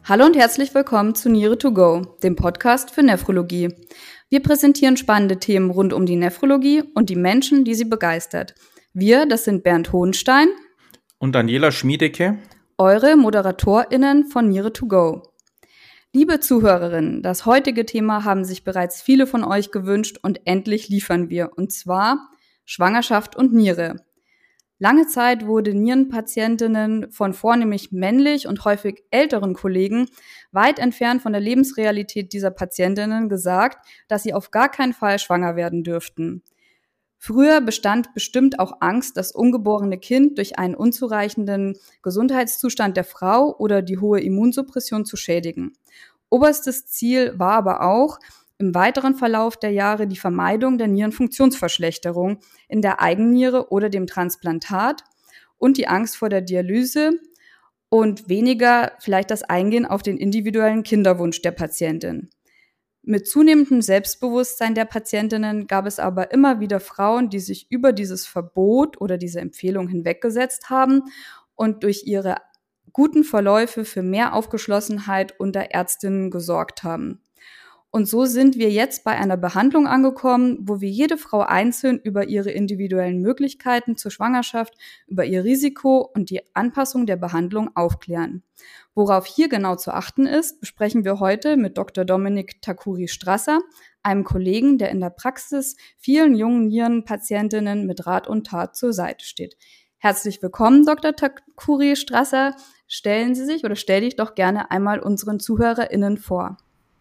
Hallo und herzlich willkommen zu Niere to Go, dem Podcast für Nephrologie. Wir präsentieren spannende Themen rund um die Nephrologie und die Menschen, die sie begeistert. Wir, das sind Bernd Hohenstein und Daniela Schmiedecke, eure ModeratorInnen von Niere to Go. Liebe Zuhörerinnen, das heutige Thema haben sich bereits viele von euch gewünscht und endlich liefern wir, und zwar Schwangerschaft und Niere. Lange Zeit wurde Nierenpatientinnen von vornehmlich männlich und häufig älteren Kollegen weit entfernt von der Lebensrealität dieser Patientinnen gesagt, dass sie auf gar keinen Fall schwanger werden dürften. Früher bestand bestimmt auch Angst, das ungeborene Kind durch einen unzureichenden Gesundheitszustand der Frau oder die hohe Immunsuppression zu schädigen. Oberstes Ziel war aber auch, im weiteren Verlauf der Jahre die Vermeidung der Nierenfunktionsverschlechterung in der Eigenniere oder dem Transplantat und die Angst vor der Dialyse und weniger vielleicht das Eingehen auf den individuellen Kinderwunsch der Patientin. Mit zunehmendem Selbstbewusstsein der Patientinnen gab es aber immer wieder Frauen, die sich über dieses Verbot oder diese Empfehlung hinweggesetzt haben und durch ihre guten Verläufe für mehr Aufgeschlossenheit unter Ärztinnen gesorgt haben. Und so sind wir jetzt bei einer Behandlung angekommen, wo wir jede Frau einzeln über ihre individuellen Möglichkeiten zur Schwangerschaft, über ihr Risiko und die Anpassung der Behandlung aufklären. Worauf hier genau zu achten ist, besprechen wir heute mit Dr. Dominik Takuri-Strasser, einem Kollegen, der in der Praxis vielen jungen Nierenpatientinnen mit Rat und Tat zur Seite steht. Herzlich willkommen, Dr. Takuri-Strasser. Stell dich doch gerne einmal unseren ZuhörerInnen vor.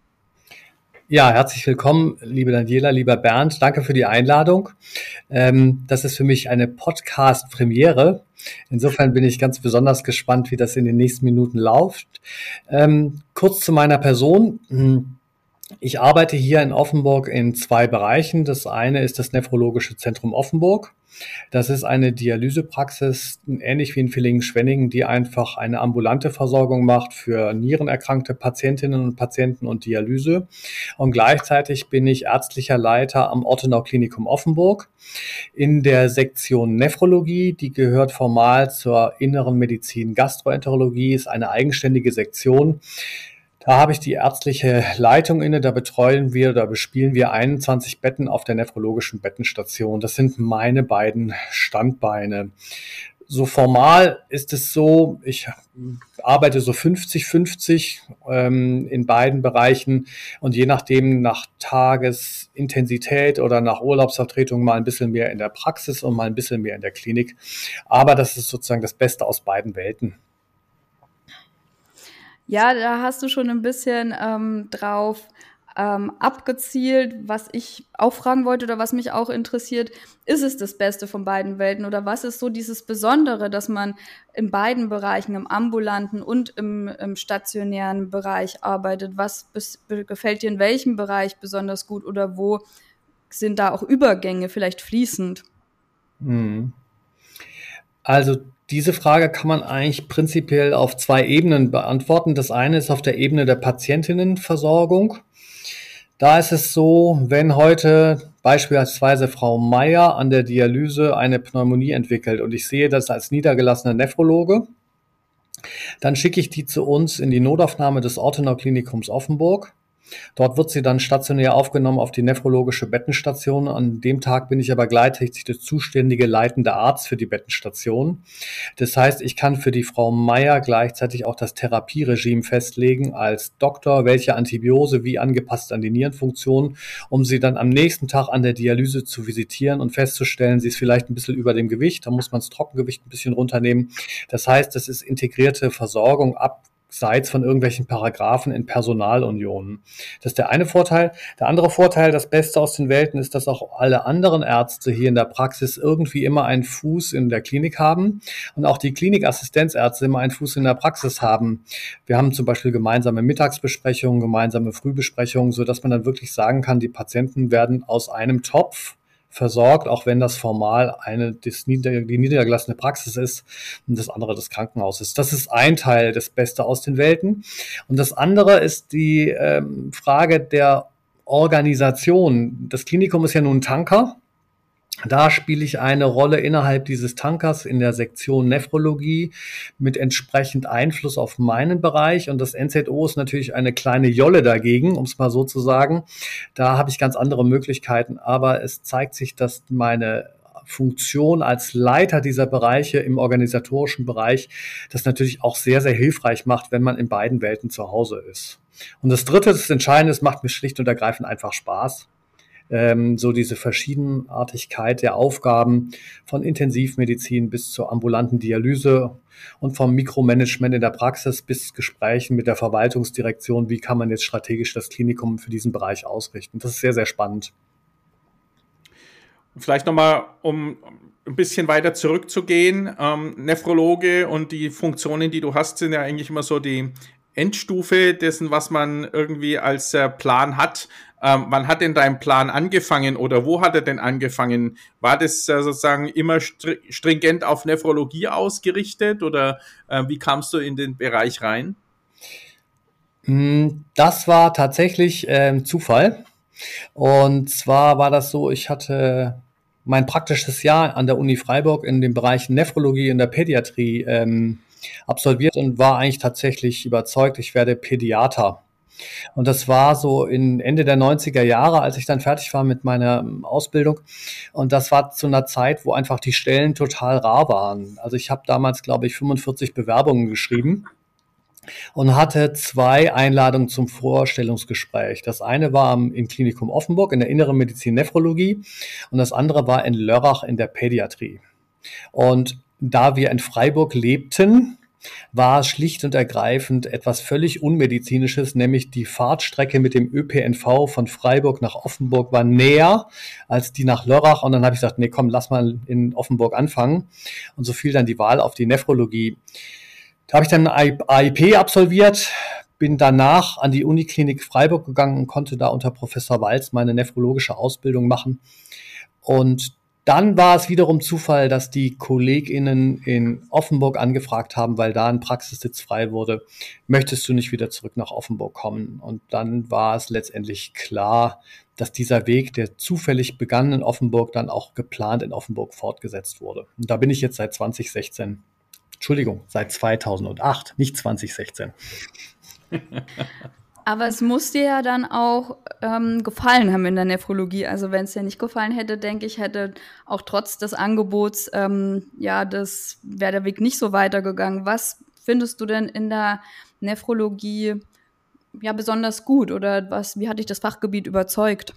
Ja, herzlich willkommen, liebe Daniela, lieber Bernd. Danke für die Einladung. Das ist für mich eine Podcast-Premiere. Insofern bin ich ganz besonders gespannt, wie das in den nächsten Minuten läuft. Kurz zu meiner Person. Ich arbeite hier in Offenburg in 2 Bereichen. Das eine ist das Nephrologische Zentrum Offenburg. Das ist eine Dialysepraxis, ähnlich wie in Villingen-Schwenningen, die einfach eine ambulante Versorgung macht für nierenerkrankte Patientinnen und Patienten und Dialyse. Und gleichzeitig bin ich ärztlicher Leiter am Ortenau Klinikum Offenburg in der Sektion Nephrologie. Die gehört formal zur Inneren Medizin Gastroenterologie, ist eine eigenständige Sektion. Da habe ich die ärztliche Leitung inne, da bespielen wir 21 Betten auf der nephrologischen Bettenstation. Das sind meine beiden Standbeine. So formal ist es so, ich arbeite so 50-50 in beiden Bereichen und je nachdem nach Tagesintensität oder nach Urlaubsvertretung mal ein bisschen mehr in der Praxis und mal ein bisschen mehr in der Klinik. Aber das ist sozusagen das Beste aus beiden Welten. Ja, da hast du schon ein bisschen drauf abgezielt, was ich auch fragen wollte oder was mich auch interessiert. Ist es das Beste von beiden Welten oder was ist so dieses Besondere, dass man in beiden Bereichen, im ambulanten und im stationären Bereich arbeitet? Was gefällt dir in welchem Bereich besonders gut oder wo sind da auch Übergänge vielleicht fließend? Also diese Frage kann man eigentlich prinzipiell auf 2 Ebenen beantworten. Das eine ist auf der Ebene der Patientinnenversorgung. Da ist es so, wenn heute beispielsweise Frau Meier an der Dialyse eine Pneumonie entwickelt und ich sehe das als niedergelassener Nephrologe, dann schicke ich die zu uns in die Notaufnahme des Ortenau Klinikums Offenburg. Dort wird sie dann stationär aufgenommen auf die nephrologische Bettenstation. An dem Tag bin ich aber gleichzeitig der zuständige leitende Arzt für die Bettenstation. Das heißt, ich kann für die Frau Meier gleichzeitig auch das Therapieregime festlegen als Doktor, welche Antibiose wie angepasst an die Nierenfunktion, um sie dann am nächsten Tag an der Dialyse zu visitieren und festzustellen, sie ist vielleicht ein bisschen über dem Gewicht, da muss man das Trockengewicht ein bisschen runternehmen. Das heißt, das ist integrierte Versorgung abseits von irgendwelchen Paragraphen in Personalunionen. Das ist der eine Vorteil. Der andere Vorteil, das Beste aus den Welten, ist, dass auch alle anderen Ärzte hier in der Praxis irgendwie immer einen Fuß in der Klinik haben und auch die Klinikassistenzärzte immer einen Fuß in der Praxis haben. Wir haben zum Beispiel gemeinsame Mittagsbesprechungen, gemeinsame Frühbesprechungen, sodass man dann wirklich sagen kann, die Patienten werden aus einem Topf versorgt, auch wenn das formal die niedergelassene Praxis ist und das andere das Krankenhaus ist. Das ist ein Teil des Beste aus den Welten. Und das andere ist die Frage der Organisation. Das Klinikum ist ja nun ein Tanker. Da spiele ich eine Rolle innerhalb dieses Tankers in der Sektion Nephrologie mit entsprechend Einfluss auf meinen Bereich. Und das NZO ist natürlich eine kleine Jolle dagegen, um es mal so zu sagen. Da habe ich ganz andere Möglichkeiten. Aber es zeigt sich, dass meine Funktion als Leiter dieser Bereiche im organisatorischen Bereich das natürlich auch sehr, sehr hilfreich macht, wenn man in beiden Welten zu Hause ist. Und das Dritte, das Entscheidende, es macht mir schlicht und ergreifend einfach Spaß. So diese Verschiedenartigkeit der Aufgaben von Intensivmedizin bis zur ambulanten Dialyse und vom Mikromanagement in der Praxis bis Gesprächen mit der Verwaltungsdirektion, wie kann man jetzt strategisch das Klinikum für diesen Bereich ausrichten. Das ist sehr, sehr spannend. Vielleicht nochmal, um ein bisschen weiter zurückzugehen, Nephrologe und die Funktionen, die du hast, sind ja eigentlich immer so die Endstufe dessen, was man irgendwie als Plan hat. Wann hat denn dein Plan angefangen oder wo hat er denn angefangen? War das sozusagen immer stringent auf Nephrologie ausgerichtet oder wie kamst du in den Bereich rein? Das war tatsächlich Zufall. Und zwar war das so, ich hatte mein praktisches Jahr an der Uni Freiburg in dem Bereich Nephrologie in der Pädiatrie absolviert und war eigentlich tatsächlich überzeugt, ich werde Pädiater. Und das war so in Ende der 90er Jahre, als ich dann fertig war mit meiner Ausbildung. Und das war zu einer Zeit, wo einfach die Stellen total rar waren. Also ich habe damals, glaube ich, 45 Bewerbungen geschrieben und hatte 2 Einladungen zum Vorstellungsgespräch. Das eine war im Klinikum Offenburg in der Inneren Medizin Nephrologie und das andere war in Lörrach in der Pädiatrie. Und da wir in Freiburg lebten, war es schlicht und ergreifend etwas völlig Unmedizinisches, nämlich die Fahrtstrecke mit dem ÖPNV von Freiburg nach Offenburg war näher als die nach Lörrach. Und dann habe ich gesagt, nee, komm, lass mal in Offenburg anfangen. Und so fiel dann die Wahl auf die Nephrologie. Da habe ich dann ein AIP absolviert, bin danach an die Uniklinik Freiburg gegangen und konnte da unter Professor Walz meine nephrologische Ausbildung machen. Und dann war es wiederum Zufall, dass die KollegInnen in Offenburg angefragt haben, weil da ein Praxissitz frei wurde. Möchtest du nicht wieder zurück nach Offenburg kommen? Und dann war es letztendlich klar, dass dieser Weg, der zufällig begann in Offenburg, dann auch geplant in Offenburg fortgesetzt wurde. Und da bin ich jetzt seit 2016. Entschuldigung, seit 2008, nicht 2016. Aber es muss dir ja dann auch gefallen haben in der Nephrologie. Also wenn es dir nicht gefallen hätte, denke ich, hätte auch trotz des Angebots, das wäre der Weg nicht so weitergegangen. Was findest du denn in der Nephrologie ja besonders gut oder wie hat dich das Fachgebiet überzeugt?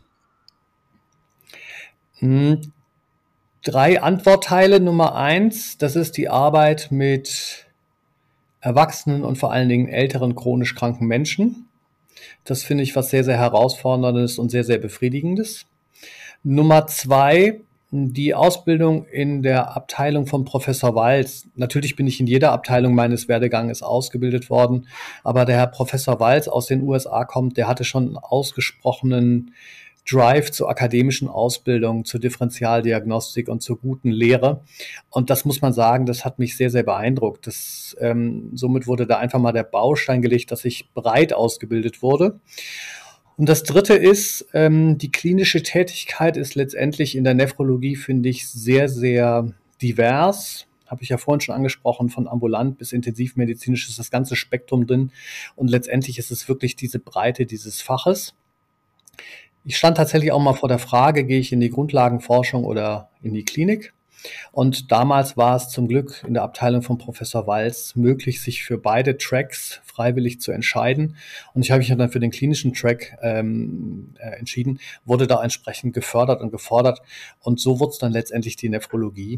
3 Antwortteile. Nummer 1, das ist die Arbeit mit erwachsenen und vor allen Dingen älteren chronisch kranken Menschen. Das finde ich was sehr, sehr Herausforderndes und sehr, sehr Befriedigendes. Nummer 2, die Ausbildung in der Abteilung von Professor Walz. Natürlich bin ich in jeder Abteilung meines Werdeganges ausgebildet worden, aber der Herr Professor Walz aus den USA kommt, der hatte schon einen ausgesprochenen Drive zur akademischen Ausbildung, zur Differentialdiagnostik und zur guten Lehre. Und das muss man sagen, das hat mich sehr, sehr beeindruckt. Somit wurde da einfach mal der Baustein gelegt, dass ich breit ausgebildet wurde. Und das Dritte ist, die klinische Tätigkeit ist letztendlich in der Nephrologie, finde ich, sehr, sehr divers. Habe ich ja vorhin schon angesprochen, von ambulant bis intensivmedizinisch ist das ganze Spektrum drin. Und letztendlich ist es wirklich diese Breite dieses Faches. Ich stand tatsächlich auch mal vor der Frage, gehe ich in die Grundlagenforschung oder in die Klinik? Und damals war es zum Glück in der Abteilung von Professor Walz möglich, sich für beide Tracks freiwillig zu entscheiden. Und ich habe mich dann für den klinischen Track entschieden, wurde da entsprechend gefördert und gefordert. Und so wurde es dann letztendlich die Nephrologie.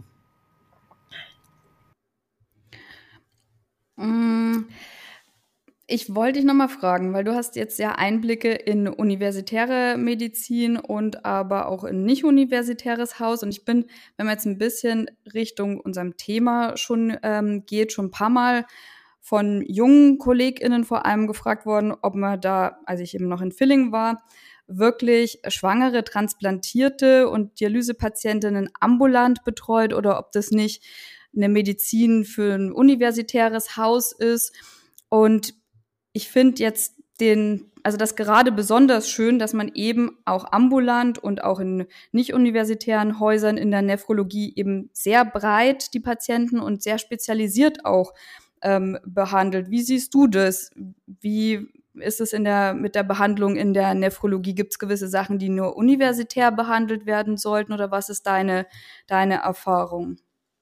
Ich wollte dich nochmal fragen, weil du hast jetzt ja Einblicke in universitäre Medizin und aber auch in nicht-universitäres Haus. Und ich bin, wenn man jetzt ein bisschen Richtung unserem Thema schon geht, schon ein paar Mal von jungen KollegInnen vor allem gefragt worden, ob man da, als ich eben noch in Villingen war, wirklich schwangere, transplantierte und Dialysepatientinnen ambulant betreut oder ob das nicht eine Medizin für ein universitäres Haus ist. Und ich finde jetzt also das gerade besonders schön, dass man eben auch ambulant und auch in nicht-universitären Häusern in der Nephrologie eben sehr breit die Patienten und sehr spezialisiert auch behandelt. Wie siehst du das? Wie ist es mit der Behandlung in der Nephrologie? Gibt es gewisse Sachen, die nur universitär behandelt werden sollten, oder was ist deine Erfahrung?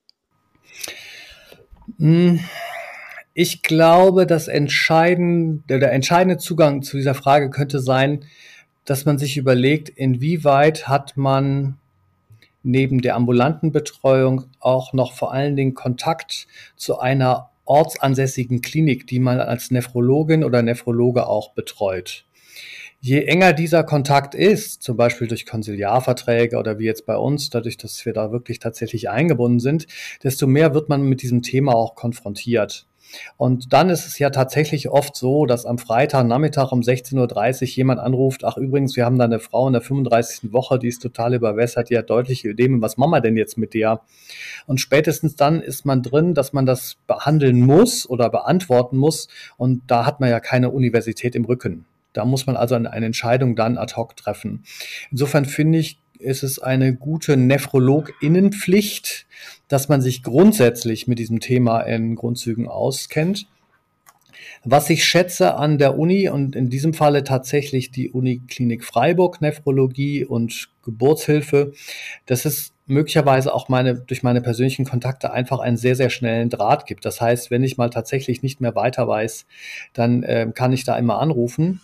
Ich glaube, der entscheidende Zugang zu dieser Frage könnte sein, dass man sich überlegt, inwieweit hat man neben der ambulanten Betreuung auch noch vor allen Dingen Kontakt zu einer ortsansässigen Klinik, die man als Nephrologin oder Nephrologe auch betreut. Je enger dieser Kontakt ist, zum Beispiel durch Konsiliarverträge oder wie jetzt bei uns, dadurch, dass wir da wirklich tatsächlich eingebunden sind, desto mehr wird man mit diesem Thema auch konfrontiert. Und dann ist es ja tatsächlich oft so, dass am Freitagnachmittag um 16:30 Uhr jemand anruft, ach übrigens, wir haben da eine Frau in der 35. Woche, die ist total überwässert, die hat deutliche Ödeme, was machen wir denn jetzt mit der? Und spätestens dann ist man drin, dass man das behandeln muss oder beantworten muss, und da hat man ja keine Universität im Rücken. Da muss man also eine Entscheidung dann ad hoc treffen. Insofern finde ich, ist es eine gute NephrologInnenpflicht, dass man sich grundsätzlich mit diesem Thema in Grundzügen auskennt. Was ich schätze an der Uni und in diesem Falle tatsächlich die Uniklinik Freiburg Nephrologie und Geburtshilfe, dass es möglicherweise auch durch meine persönlichen Kontakte einfach einen sehr, sehr schnellen Draht gibt. Das heißt, wenn ich mal tatsächlich nicht mehr weiter weiß, dann kann ich da immer anrufen.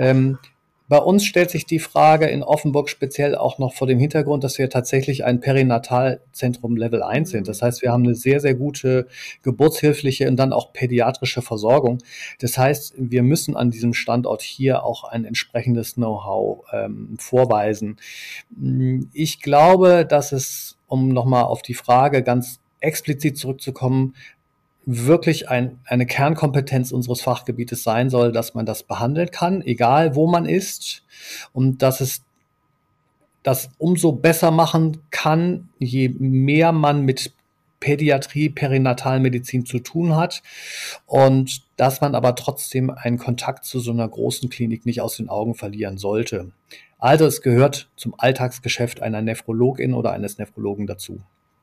Bei uns stellt sich die Frage in Offenburg speziell auch noch vor dem Hintergrund, dass wir tatsächlich ein Perinatalzentrum Level 1 sind. Das heißt, wir haben eine sehr, sehr gute geburtshilfliche und dann auch pädiatrische Versorgung. Das heißt, wir müssen an diesem Standort hier auch ein entsprechendes Know-how vorweisen. Ich glaube, dass es, um nochmal auf die Frage ganz explizit zurückzukommen, wirklich eine Kernkompetenz unseres Fachgebietes sein soll, dass man das behandeln kann, egal wo man ist, und dass es das umso besser machen kann, je mehr man mit Pädiatrie, Perinatalmedizin zu tun hat, und dass man aber trotzdem einen Kontakt zu so einer großen Klinik nicht aus den Augen verlieren sollte. Also es gehört zum Alltagsgeschäft einer Nephrologin oder eines Nephrologen dazu.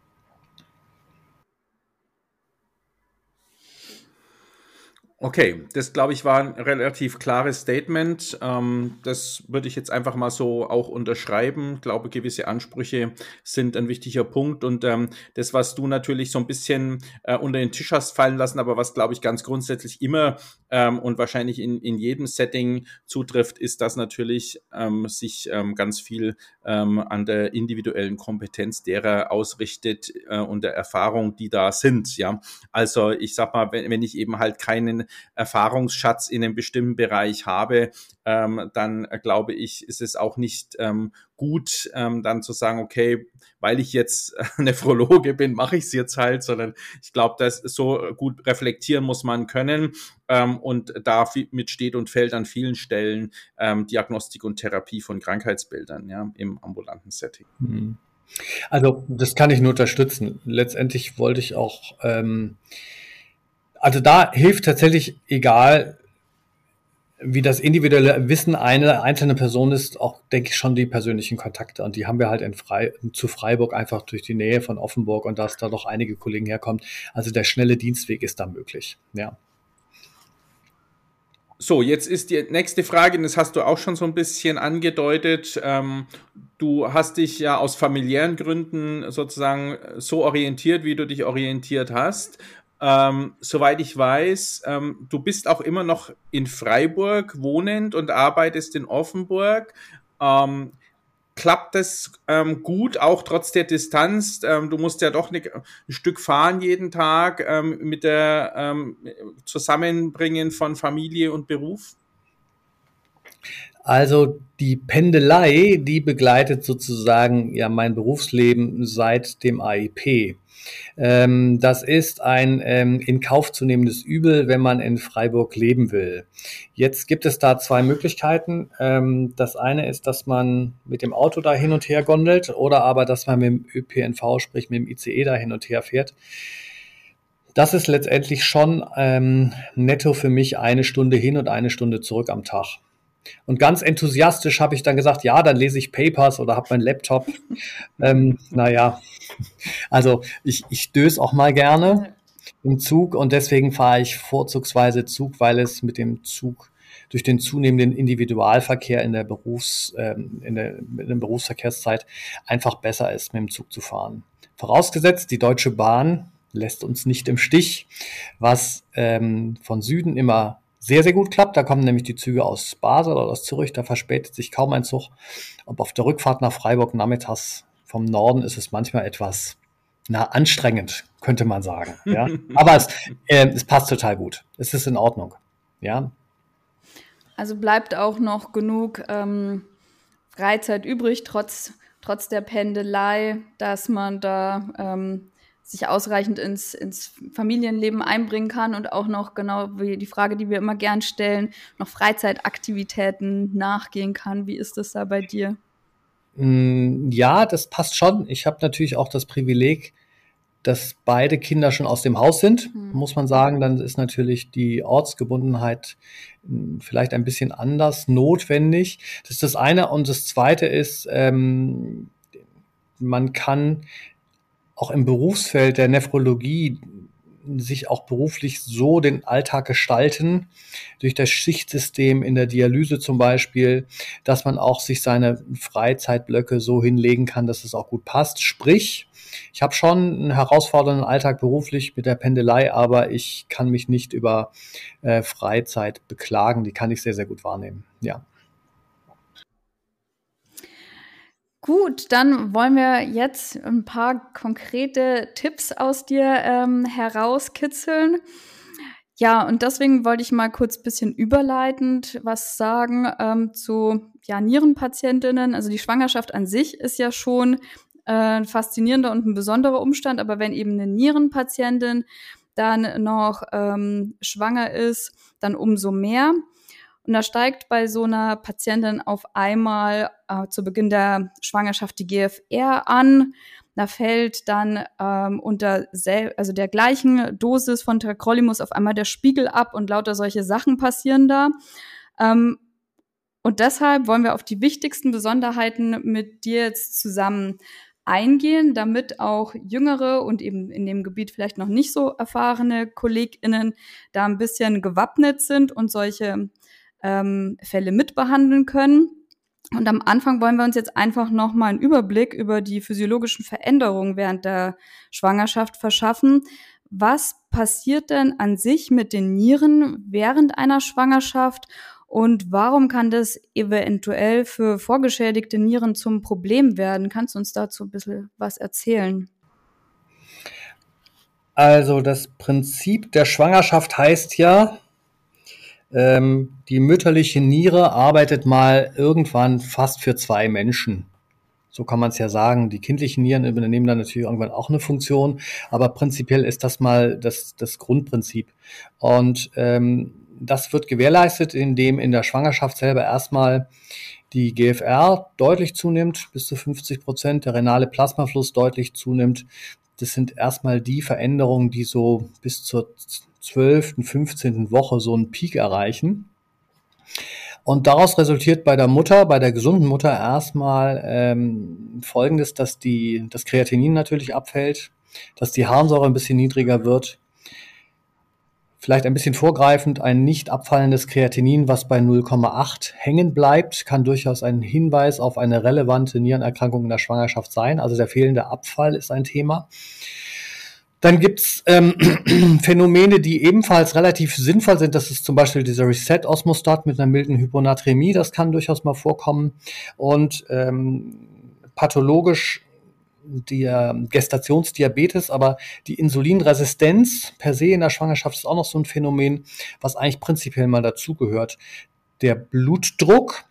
Okay, das glaube ich war ein relativ klares Statement. Das würde ich jetzt einfach mal so auch unterschreiben. Ich glaube, gewisse Ansprüche sind ein wichtiger Punkt, und das, was du natürlich so ein bisschen unter den Tisch hast fallen lassen, aber was, glaube ich, ganz grundsätzlich immer und wahrscheinlich in jedem Setting zutrifft, ist, dass natürlich sich ganz viel an der individuellen Kompetenz derer ausrichtet und der Erfahrung, die da sind. Ja, also ich sag mal, wenn ich eben halt keinen Erfahrungsschatz in einem bestimmten Bereich habe, dann glaube ich, ist es auch nicht gut, dann zu sagen, okay, weil ich jetzt Nephrologe bin, mache ich es jetzt halt, sondern ich glaube, dass so gut reflektieren muss man können, und da mit steht und fällt an vielen Stellen Diagnostik und Therapie von Krankheitsbildern, ja, im ambulanten Setting. Also das kann ich nur unterstützen. Letztendlich wollte ich auch also da hilft tatsächlich, egal wie das individuelle Wissen einer einzelnen Person ist, auch, denke ich, schon die persönlichen Kontakte. Und die haben wir halt zu Freiburg einfach durch die Nähe von Offenburg und dass da noch einige Kollegen herkommen. Also der schnelle Dienstweg ist da möglich, ja. So, jetzt ist die nächste Frage, und das hast du auch schon so ein bisschen angedeutet. Du hast dich ja aus familiären Gründen sozusagen so orientiert, wie du dich orientiert hast. Soweit ich weiß, du bist auch immer noch in Freiburg wohnend und arbeitest in Offenburg. Klappt das gut, auch trotz der Distanz? Du musst ja doch ein Stück fahren jeden Tag mit der Zusammenbringen von Familie und Beruf? Also die Pendelei, die begleitet sozusagen ja mein Berufsleben seit dem AIP. Das ist ein in Kauf zu nehmendes Übel, wenn man in Freiburg leben will. Jetzt gibt es da zwei Möglichkeiten. Das eine ist, dass man mit dem Auto da hin und her gondelt, oder aber, dass man mit dem ÖPNV, sprich mit dem ICE, da hin und her fährt. Das ist letztendlich schon netto für mich 1 Stunde hin und 1 Stunde zurück am Tag. Und ganz enthusiastisch habe ich dann gesagt, ja, dann lese ich Papers oder habe meinen Laptop. Naja, also ich döse auch mal gerne im Zug und deswegen fahre ich vorzugsweise Zug, weil es mit dem Zug durch den zunehmenden Individualverkehr in der in der Berufsverkehrszeit einfach besser ist, mit dem Zug zu fahren. Vorausgesetzt, die Deutsche Bahn lässt uns nicht im Stich, was von Süden immer sehr, sehr gut klappt. Da kommen nämlich die Züge aus Basel oder aus Zürich, da verspätet sich kaum ein Zug. Und auf der Rückfahrt nach Freiburg nachmittags vom Norden ist es manchmal etwas anstrengend, könnte man sagen. Ja? Aber es passt total gut. Es ist in Ordnung. Ja. Also bleibt auch noch genug Freizeit übrig, trotz der Pendelei, dass man da sich ausreichend ins Familienleben einbringen kann und auch noch, genau wie die Frage, die wir immer gern stellen, noch Freizeitaktivitäten nachgehen kann. Wie ist das da bei dir? Ja, das passt schon. Ich habe natürlich auch das Privileg, dass beide Kinder schon aus dem Haus sind, muss man sagen. Dann ist natürlich die Ortsgebundenheit vielleicht ein bisschen anders notwendig. Das ist das eine. Und das zweite ist, man kann auch im Berufsfeld der Nephrologie sich auch beruflich so den Alltag gestalten, durch das Schichtsystem in der Dialyse zum Beispiel, dass man auch sich seine Freizeitblöcke so hinlegen kann, dass es auch gut passt. Sprich, ich habe schon einen herausfordernden Alltag beruflich mit der Pendelei, aber ich kann mich nicht über Freizeit beklagen. Die kann ich sehr, sehr gut wahrnehmen. Ja. Gut, dann wollen wir jetzt ein paar konkrete Tipps aus dir herauskitzeln. Ja, und deswegen wollte ich mal kurz ein bisschen überleitend was sagen zu Nierenpatientinnen. Also die Schwangerschaft an sich ist ja schon ein faszinierender und ein besonderer Umstand, aber wenn eben eine Nierenpatientin dann noch schwanger ist, dann umso mehr. Und da steigt bei so einer Patientin auf einmal zu Beginn der Schwangerschaft die GFR an. Da fällt dann unter der gleichen Dosis von Tacrolimus auf einmal der Spiegel ab und lauter solche Sachen passieren da. Und deshalb wollen wir auf die wichtigsten Besonderheiten mit dir jetzt zusammen eingehen, damit auch jüngere und eben in dem Gebiet vielleicht noch nicht so erfahrene KollegInnen da ein bisschen gewappnet sind und solche Fälle mitbehandeln können. Und am Anfang wollen wir uns jetzt einfach nochmal einen Überblick über die physiologischen Veränderungen während der Schwangerschaft verschaffen. Was passiert denn an sich mit den Nieren während einer Schwangerschaft und warum kann das eventuell für vorgeschädigte Nieren zum Problem werden? Kannst du uns dazu ein bisschen was erzählen? Also das Prinzip der Schwangerschaft heißt ja, die mütterliche Niere arbeitet mal irgendwann fast für 2 Menschen. So kann man es ja sagen. Die kindlichen Nieren übernehmen dann natürlich irgendwann auch eine Funktion, aber prinzipiell ist das mal das Grundprinzip. Und das wird gewährleistet, indem in der Schwangerschaft selber erstmal die GFR deutlich zunimmt, bis zu 50%, der renale Plasmafluss deutlich zunimmt. Das sind erstmal die Veränderungen, die so bis zur 12., 15. Woche so einen Peak erreichen. Und daraus resultiert bei der Mutter, bei der gesunden Mutter erstmal Folgendes, dass das Kreatinin natürlich abfällt, dass die Harnsäure ein bisschen niedriger wird. Vielleicht ein bisschen vorgreifend, ein nicht abfallendes Kreatinin, was bei 0,8 hängen bleibt, kann durchaus ein Hinweis auf eine relevante Nierenerkrankung in der Schwangerschaft sein. Also der fehlende Abfall ist ein Thema. Dann gibt's Phänomene, die ebenfalls relativ sinnvoll sind. Das ist zum Beispiel dieser Reset-Osmostat mit einer milden Hyponaträmie. Das kann durchaus mal vorkommen. Und pathologisch der Gestationsdiabetes, aber die Insulinresistenz per se in der Schwangerschaft ist auch noch so ein Phänomen, was eigentlich prinzipiell mal dazugehört. Der Blutdruck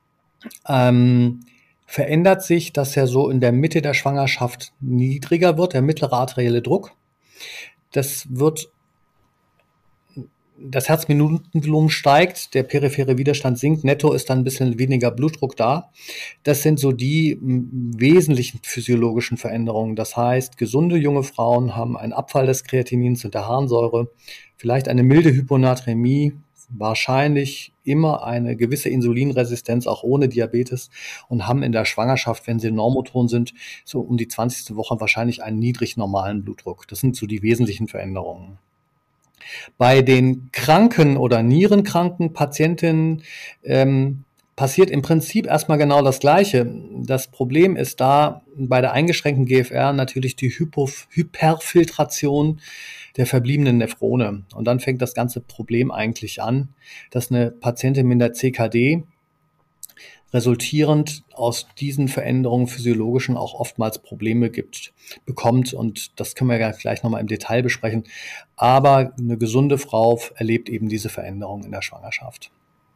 verändert sich, dass er so in der Mitte der Schwangerschaft niedriger wird, der mittlere arterielle Druck. Das wird das Herzminutenvolumen steigt, der periphere Widerstand sinkt, netto ist dann ein bisschen weniger Blutdruck da. Das sind so die wesentlichen physiologischen Veränderungen. Das heißt, gesunde junge Frauen haben einen Abfall des Kreatinins und der Harnsäure, vielleicht eine milde Hyponaträmie, wahrscheinlich immer eine gewisse Insulinresistenz, auch ohne Diabetes, und haben in der Schwangerschaft, wenn sie normoton sind, so um die 20. Woche wahrscheinlich einen niedrig normalen Blutdruck. Das sind so die wesentlichen Veränderungen. Bei den kranken oder nierenkranken Patientinnen passiert im Prinzip erstmal genau das Gleiche. Das Problem ist da bei der eingeschränkten GFR natürlich die Hyperfiltration der verbliebenen Nephrone. Und dann fängt das ganze Problem eigentlich an, dass eine Patientin mit der CKD resultierend aus diesen Veränderungen physiologischen auch oftmals Probleme bekommt. Und das können wir ja gleich nochmal im Detail besprechen. Aber eine gesunde Frau erlebt eben diese Veränderungen in der Schwangerschaft.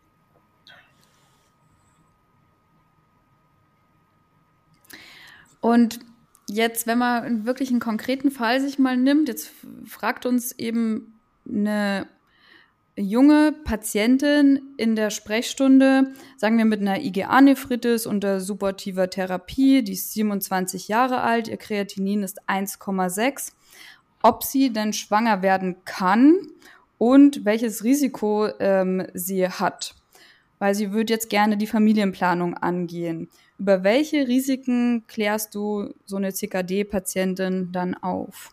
Und jetzt, wenn man wirklich einen konkreten Fall sich mal nimmt, jetzt fragt uns eben eine junge Patientin in der Sprechstunde, sagen wir mit einer IgA-Nephritis unter supportiver Therapie, die ist 27 Jahre alt, ihr Kreatinin ist 1,6, ob sie denn schwanger werden kann und welches Risiko sie hat. Weil sie würde jetzt gerne die Familienplanung angehen. Über welche Risiken klärst du so eine CKD-Patientin dann auf?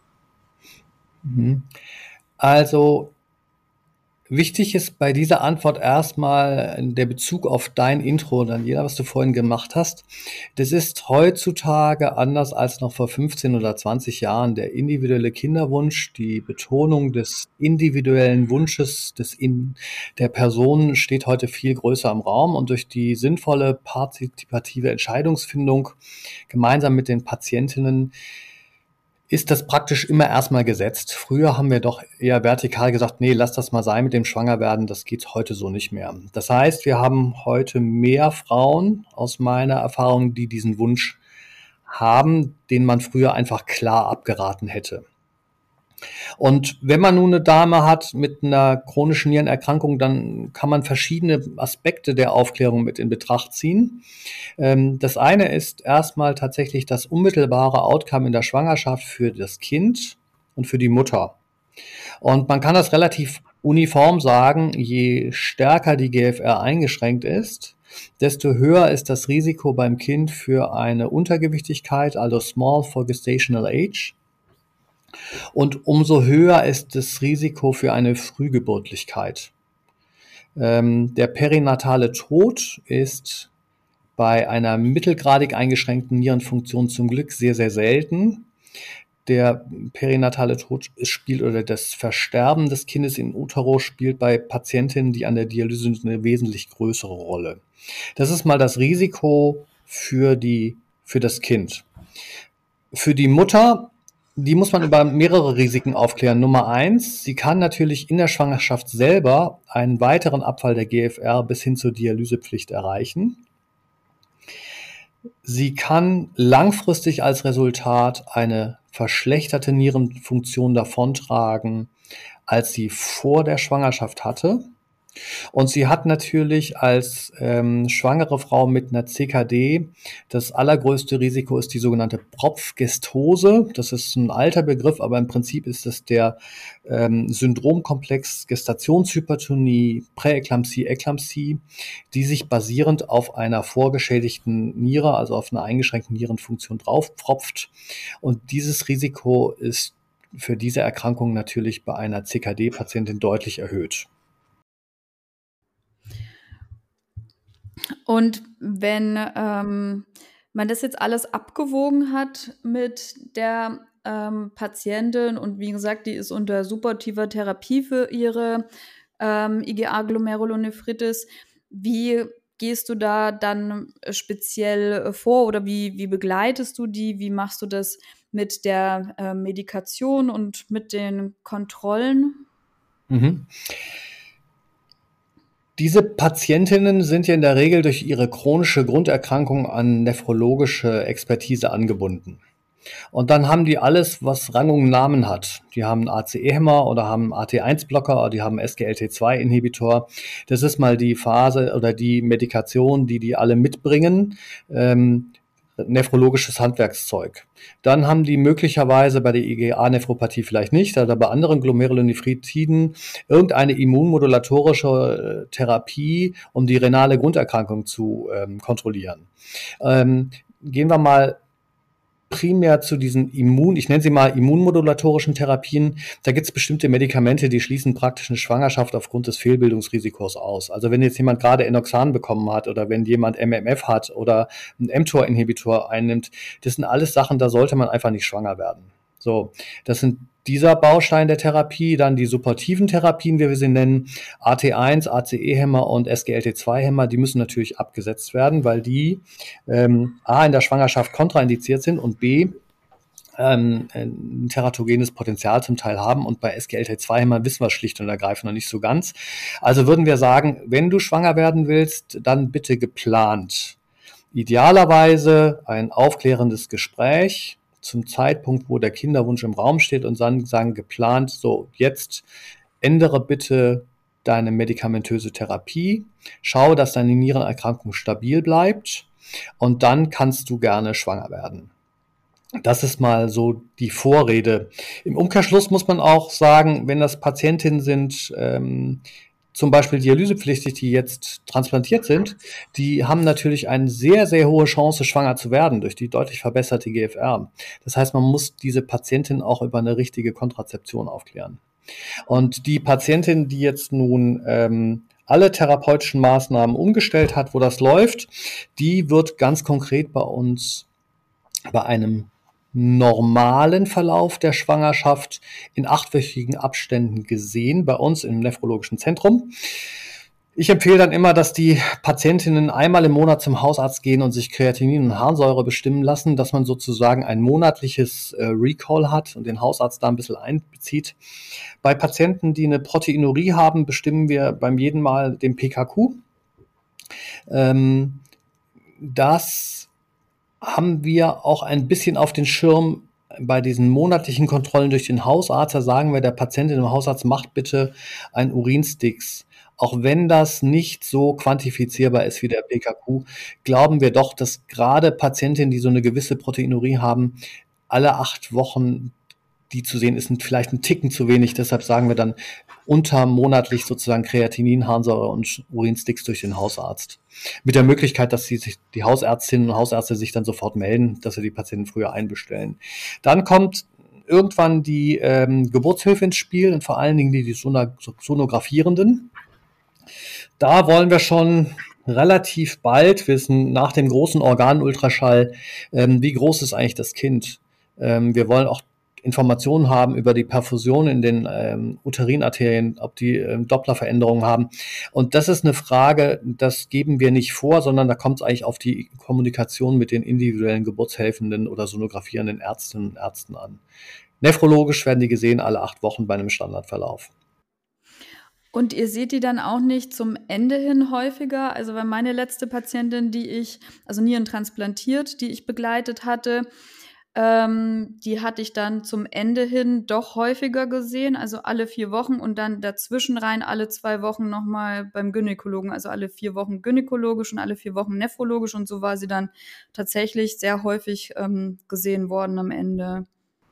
Also wichtig ist bei dieser Antwort erstmal der Bezug auf dein Intro, Daniela, was du vorhin gemacht hast. Das ist heutzutage anders als noch vor 15 oder 20 Jahren. Der individuelle Kinderwunsch, die Betonung des individuellen Wunsches der Person steht heute viel größer im Raum, und durch die sinnvolle partizipative Entscheidungsfindung gemeinsam mit den Patientinnen ist das praktisch immer erstmal gesetzt. Früher haben wir doch eher vertikal gesagt, nee, lass das mal sein mit dem Schwangerwerden, das geht heute so nicht mehr. Das heißt, wir haben heute mehr Frauen aus meiner Erfahrung, die diesen Wunsch haben, den man früher einfach klar abgeraten hätte. Und wenn man nun eine Dame hat mit einer chronischen Nierenerkrankung, dann kann man verschiedene Aspekte der Aufklärung mit in Betracht ziehen. Das eine ist erstmal tatsächlich das unmittelbare Outcome in der Schwangerschaft für das Kind und für die Mutter. Und man kann das relativ uniform sagen, je stärker die GFR eingeschränkt ist, desto höher ist das Risiko beim Kind für eine Untergewichtigkeit, also Small for Gestational Age. Und umso höher ist das Risiko für eine Frühgeburtlichkeit. Der perinatale Tod ist bei einer mittelgradig eingeschränkten Nierenfunktion zum Glück sehr, sehr selten. Der perinatale Tod oder das Versterben des Kindes in utero spielt bei Patientinnen, die an der Dialyse sind, eine wesentlich größere Rolle. Das ist mal das Risiko für das Kind. Für die Mutter, die muss man über mehrere Risiken aufklären. Nummer 1, sie kann natürlich in der Schwangerschaft selber einen weiteren Abfall der GFR bis hin zur Dialysepflicht erreichen. Sie kann langfristig als Resultat eine verschlechterte Nierenfunktion davontragen, als sie vor der Schwangerschaft hatte. Und sie hat natürlich als schwangere Frau mit einer CKD das allergrößte Risiko ist die sogenannte Propfgestose. Das ist ein alter Begriff, aber im Prinzip ist es der Syndromkomplex Gestationshypertonie, Präeklampsie, Eklampsie, die sich basierend auf einer vorgeschädigten Niere, also auf einer eingeschränkten Nierenfunktion draufpropft. Und dieses Risiko ist für diese Erkrankung natürlich bei einer CKD-Patientin deutlich erhöht. Und wenn man das jetzt alles abgewogen hat mit der Patientin und wie gesagt, die ist unter supportiver Therapie für ihre IgA-Glomerulonephritis, wie gehst du da dann speziell vor oder wie begleitest du die? Wie machst du das mit der Medikation und mit den Kontrollen? Diese Patientinnen sind ja in der Regel durch ihre chronische Grunderkrankung an nephrologische Expertise angebunden. Und dann haben die alles, was Rang und Namen hat. Die haben einen ACE-Hämmer oder haben einen AT1-Blocker oder die haben einen SGLT2-Inhibitor. Das ist mal die Phase oder die Medikation, die alle mitbringen. Nephrologisches Handwerkszeug. Dann haben die möglicherweise bei der IgA-Nephropathie vielleicht nicht, oder bei anderen Glomerulonephritiden irgendeine immunmodulatorische Therapie, um die renale Grunderkrankung zu kontrollieren. Gehen wir mal primär zu diesen ich nenne sie mal immunmodulatorischen Therapien. Da gibt es bestimmte Medikamente, die schließen praktisch eine Schwangerschaft aufgrund des Fehlbildungsrisikos aus. Also wenn jetzt jemand gerade Enoxan bekommen hat oder wenn jemand MMF hat oder einen mTOR-Inhibitor einnimmt, das sind alles Sachen, da sollte man einfach nicht schwanger werden. So, das sind dieser Baustein der Therapie, dann die supportiven Therapien, wie wir sie nennen, AT1, ACE-Hämmer und SGLT2-Hämmer, die müssen natürlich abgesetzt werden, weil die A in der Schwangerschaft kontraindiziert sind und B ein teratogenes Potenzial zum Teil haben. Und bei SGLT2-Hämmern wissen wir schlicht und ergreifend noch nicht so ganz. Also würden wir sagen, wenn du schwanger werden willst, dann bitte geplant. Idealerweise ein aufklärendes Gespräch zum Zeitpunkt, wo der Kinderwunsch im Raum steht und dann sagen geplant, so jetzt ändere bitte deine medikamentöse Therapie, schau, dass deine Nierenerkrankung stabil bleibt und dann kannst du gerne schwanger werden. Das ist mal so die Vorrede. Im Umkehrschluss muss man auch sagen, wenn das Patientinnen sind, zum Beispiel dialysepflichtig, die jetzt transplantiert sind, die haben natürlich eine sehr, sehr hohe Chance, schwanger zu werden durch die deutlich verbesserte GFR. Das heißt, man muss diese Patientin auch über eine richtige Kontrazeption aufklären. Und die Patientin, die jetzt nun alle therapeutischen Maßnahmen umgestellt hat, wo das läuft, die wird ganz konkret bei uns bei einem normalen Verlauf der Schwangerschaft in 8-wöchigen Abständen gesehen, bei uns im nephrologischen Zentrum. Ich empfehle dann immer, dass die Patientinnen einmal im Monat zum Hausarzt gehen und sich Kreatinin und Harnsäure bestimmen lassen, dass man sozusagen ein monatliches Recall hat und den Hausarzt da ein bisschen einbezieht. Bei Patienten, die eine Proteinurie haben, bestimmen wir beim jeden Mal den PKQ. Das haben wir auch ein bisschen auf den Schirm bei diesen monatlichen Kontrollen durch den Hausarzt. Da sagen wir der Patientin im Hausarzt, macht bitte ein Urinsticks. Auch wenn das nicht so quantifizierbar ist wie der PKQ, glauben wir doch, dass gerade Patientinnen, die so eine gewisse Proteinurie haben, alle 8 Wochen die zu sehen ist, vielleicht ein Ticken zu wenig. Deshalb sagen wir dann untermonatlich sozusagen Kreatinin, Harnsäure und Urinsticks durch den Hausarzt. Mit der Möglichkeit, dass die Hausärztinnen und Hausärzte sich dann sofort melden, dass sie die Patienten früher einbestellen. Dann kommt irgendwann die Geburtshilfe ins Spiel und vor allen Dingen die Sonografierenden. Da wollen wir schon relativ bald wissen, nach dem großen Organultraschall, wie groß ist eigentlich das Kind. Wir wollen auch Informationen haben über die Perfusion in den Uterинarterien, ob die Dopplerveränderungen haben. Und das ist eine Frage, das geben wir nicht vor, sondern da kommt es eigentlich auf die Kommunikation mit den individuellen Geburtshelfenden oder sonografierenden Ärztinnen und Ärzten an. Nephrologisch werden die gesehen alle 8 Wochen bei einem Standardverlauf. Und ihr seht die dann auch nicht zum Ende hin häufiger? Also weil meine letzte Patientin, nierentransplantiert, die ich begleitet hatte, die hatte ich dann zum Ende hin doch häufiger gesehen, also alle 4 Wochen und dann dazwischen rein alle 2 Wochen nochmal beim Gynäkologen, also alle 4 Wochen gynäkologisch und alle 4 Wochen nephrologisch und so war sie dann tatsächlich sehr häufig gesehen worden am Ende.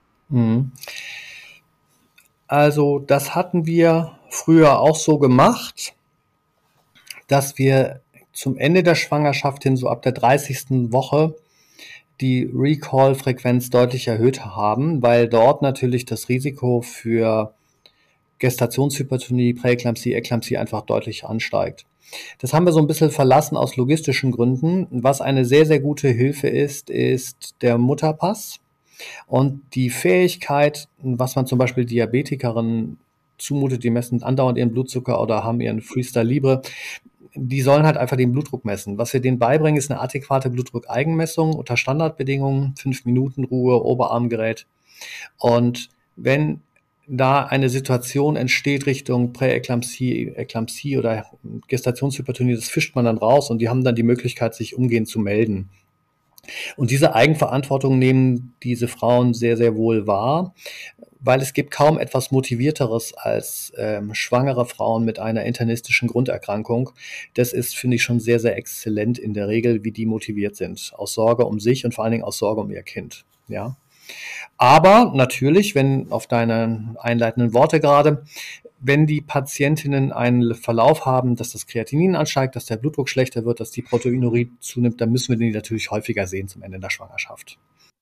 Also das hatten wir früher auch so gemacht, dass wir zum Ende der Schwangerschaft hin, so ab der 30. Woche, die Recall-Frequenz deutlich erhöht haben, weil dort natürlich das Risiko für Gestationshypertonie, Präeklampsie, Eklampsie einfach deutlich ansteigt. Das haben wir so ein bisschen verlassen aus logistischen Gründen. Was eine sehr, sehr gute Hilfe ist, ist der Mutterpass und die Fähigkeit, was man zum Beispiel Diabetikerinnen zumutet, die messen andauernd ihren Blutzucker oder haben ihren Freestyle Libre, die sollen halt einfach den Blutdruck messen. Was wir denen beibringen, ist eine adäquate Blutdruckeigenmessung unter Standardbedingungen, 5 Minuten Ruhe, Oberarmgerät. Und wenn da eine Situation entsteht Richtung Präeklampsie, Eklampsie oder Gestationshypertonie, das fischt man dann raus und die haben dann die Möglichkeit, sich umgehend zu melden. Und diese Eigenverantwortung nehmen diese Frauen sehr, sehr wohl wahr, weil es gibt kaum etwas Motivierteres als schwangere Frauen mit einer internistischen Grunderkrankung. Das ist, finde ich, schon sehr, sehr exzellent in der Regel, wie die motiviert sind. Aus Sorge um sich und vor allen Dingen aus Sorge um ihr Kind. Ja. Aber natürlich, wenn auf deine einleitenden Worte gerade, wenn die Patientinnen einen Verlauf haben, dass das Kreatinin ansteigt, dass der Blutdruck schlechter wird, dass die Proteinurie zunimmt, dann müssen wir die natürlich häufiger sehen zum Ende der Schwangerschaft.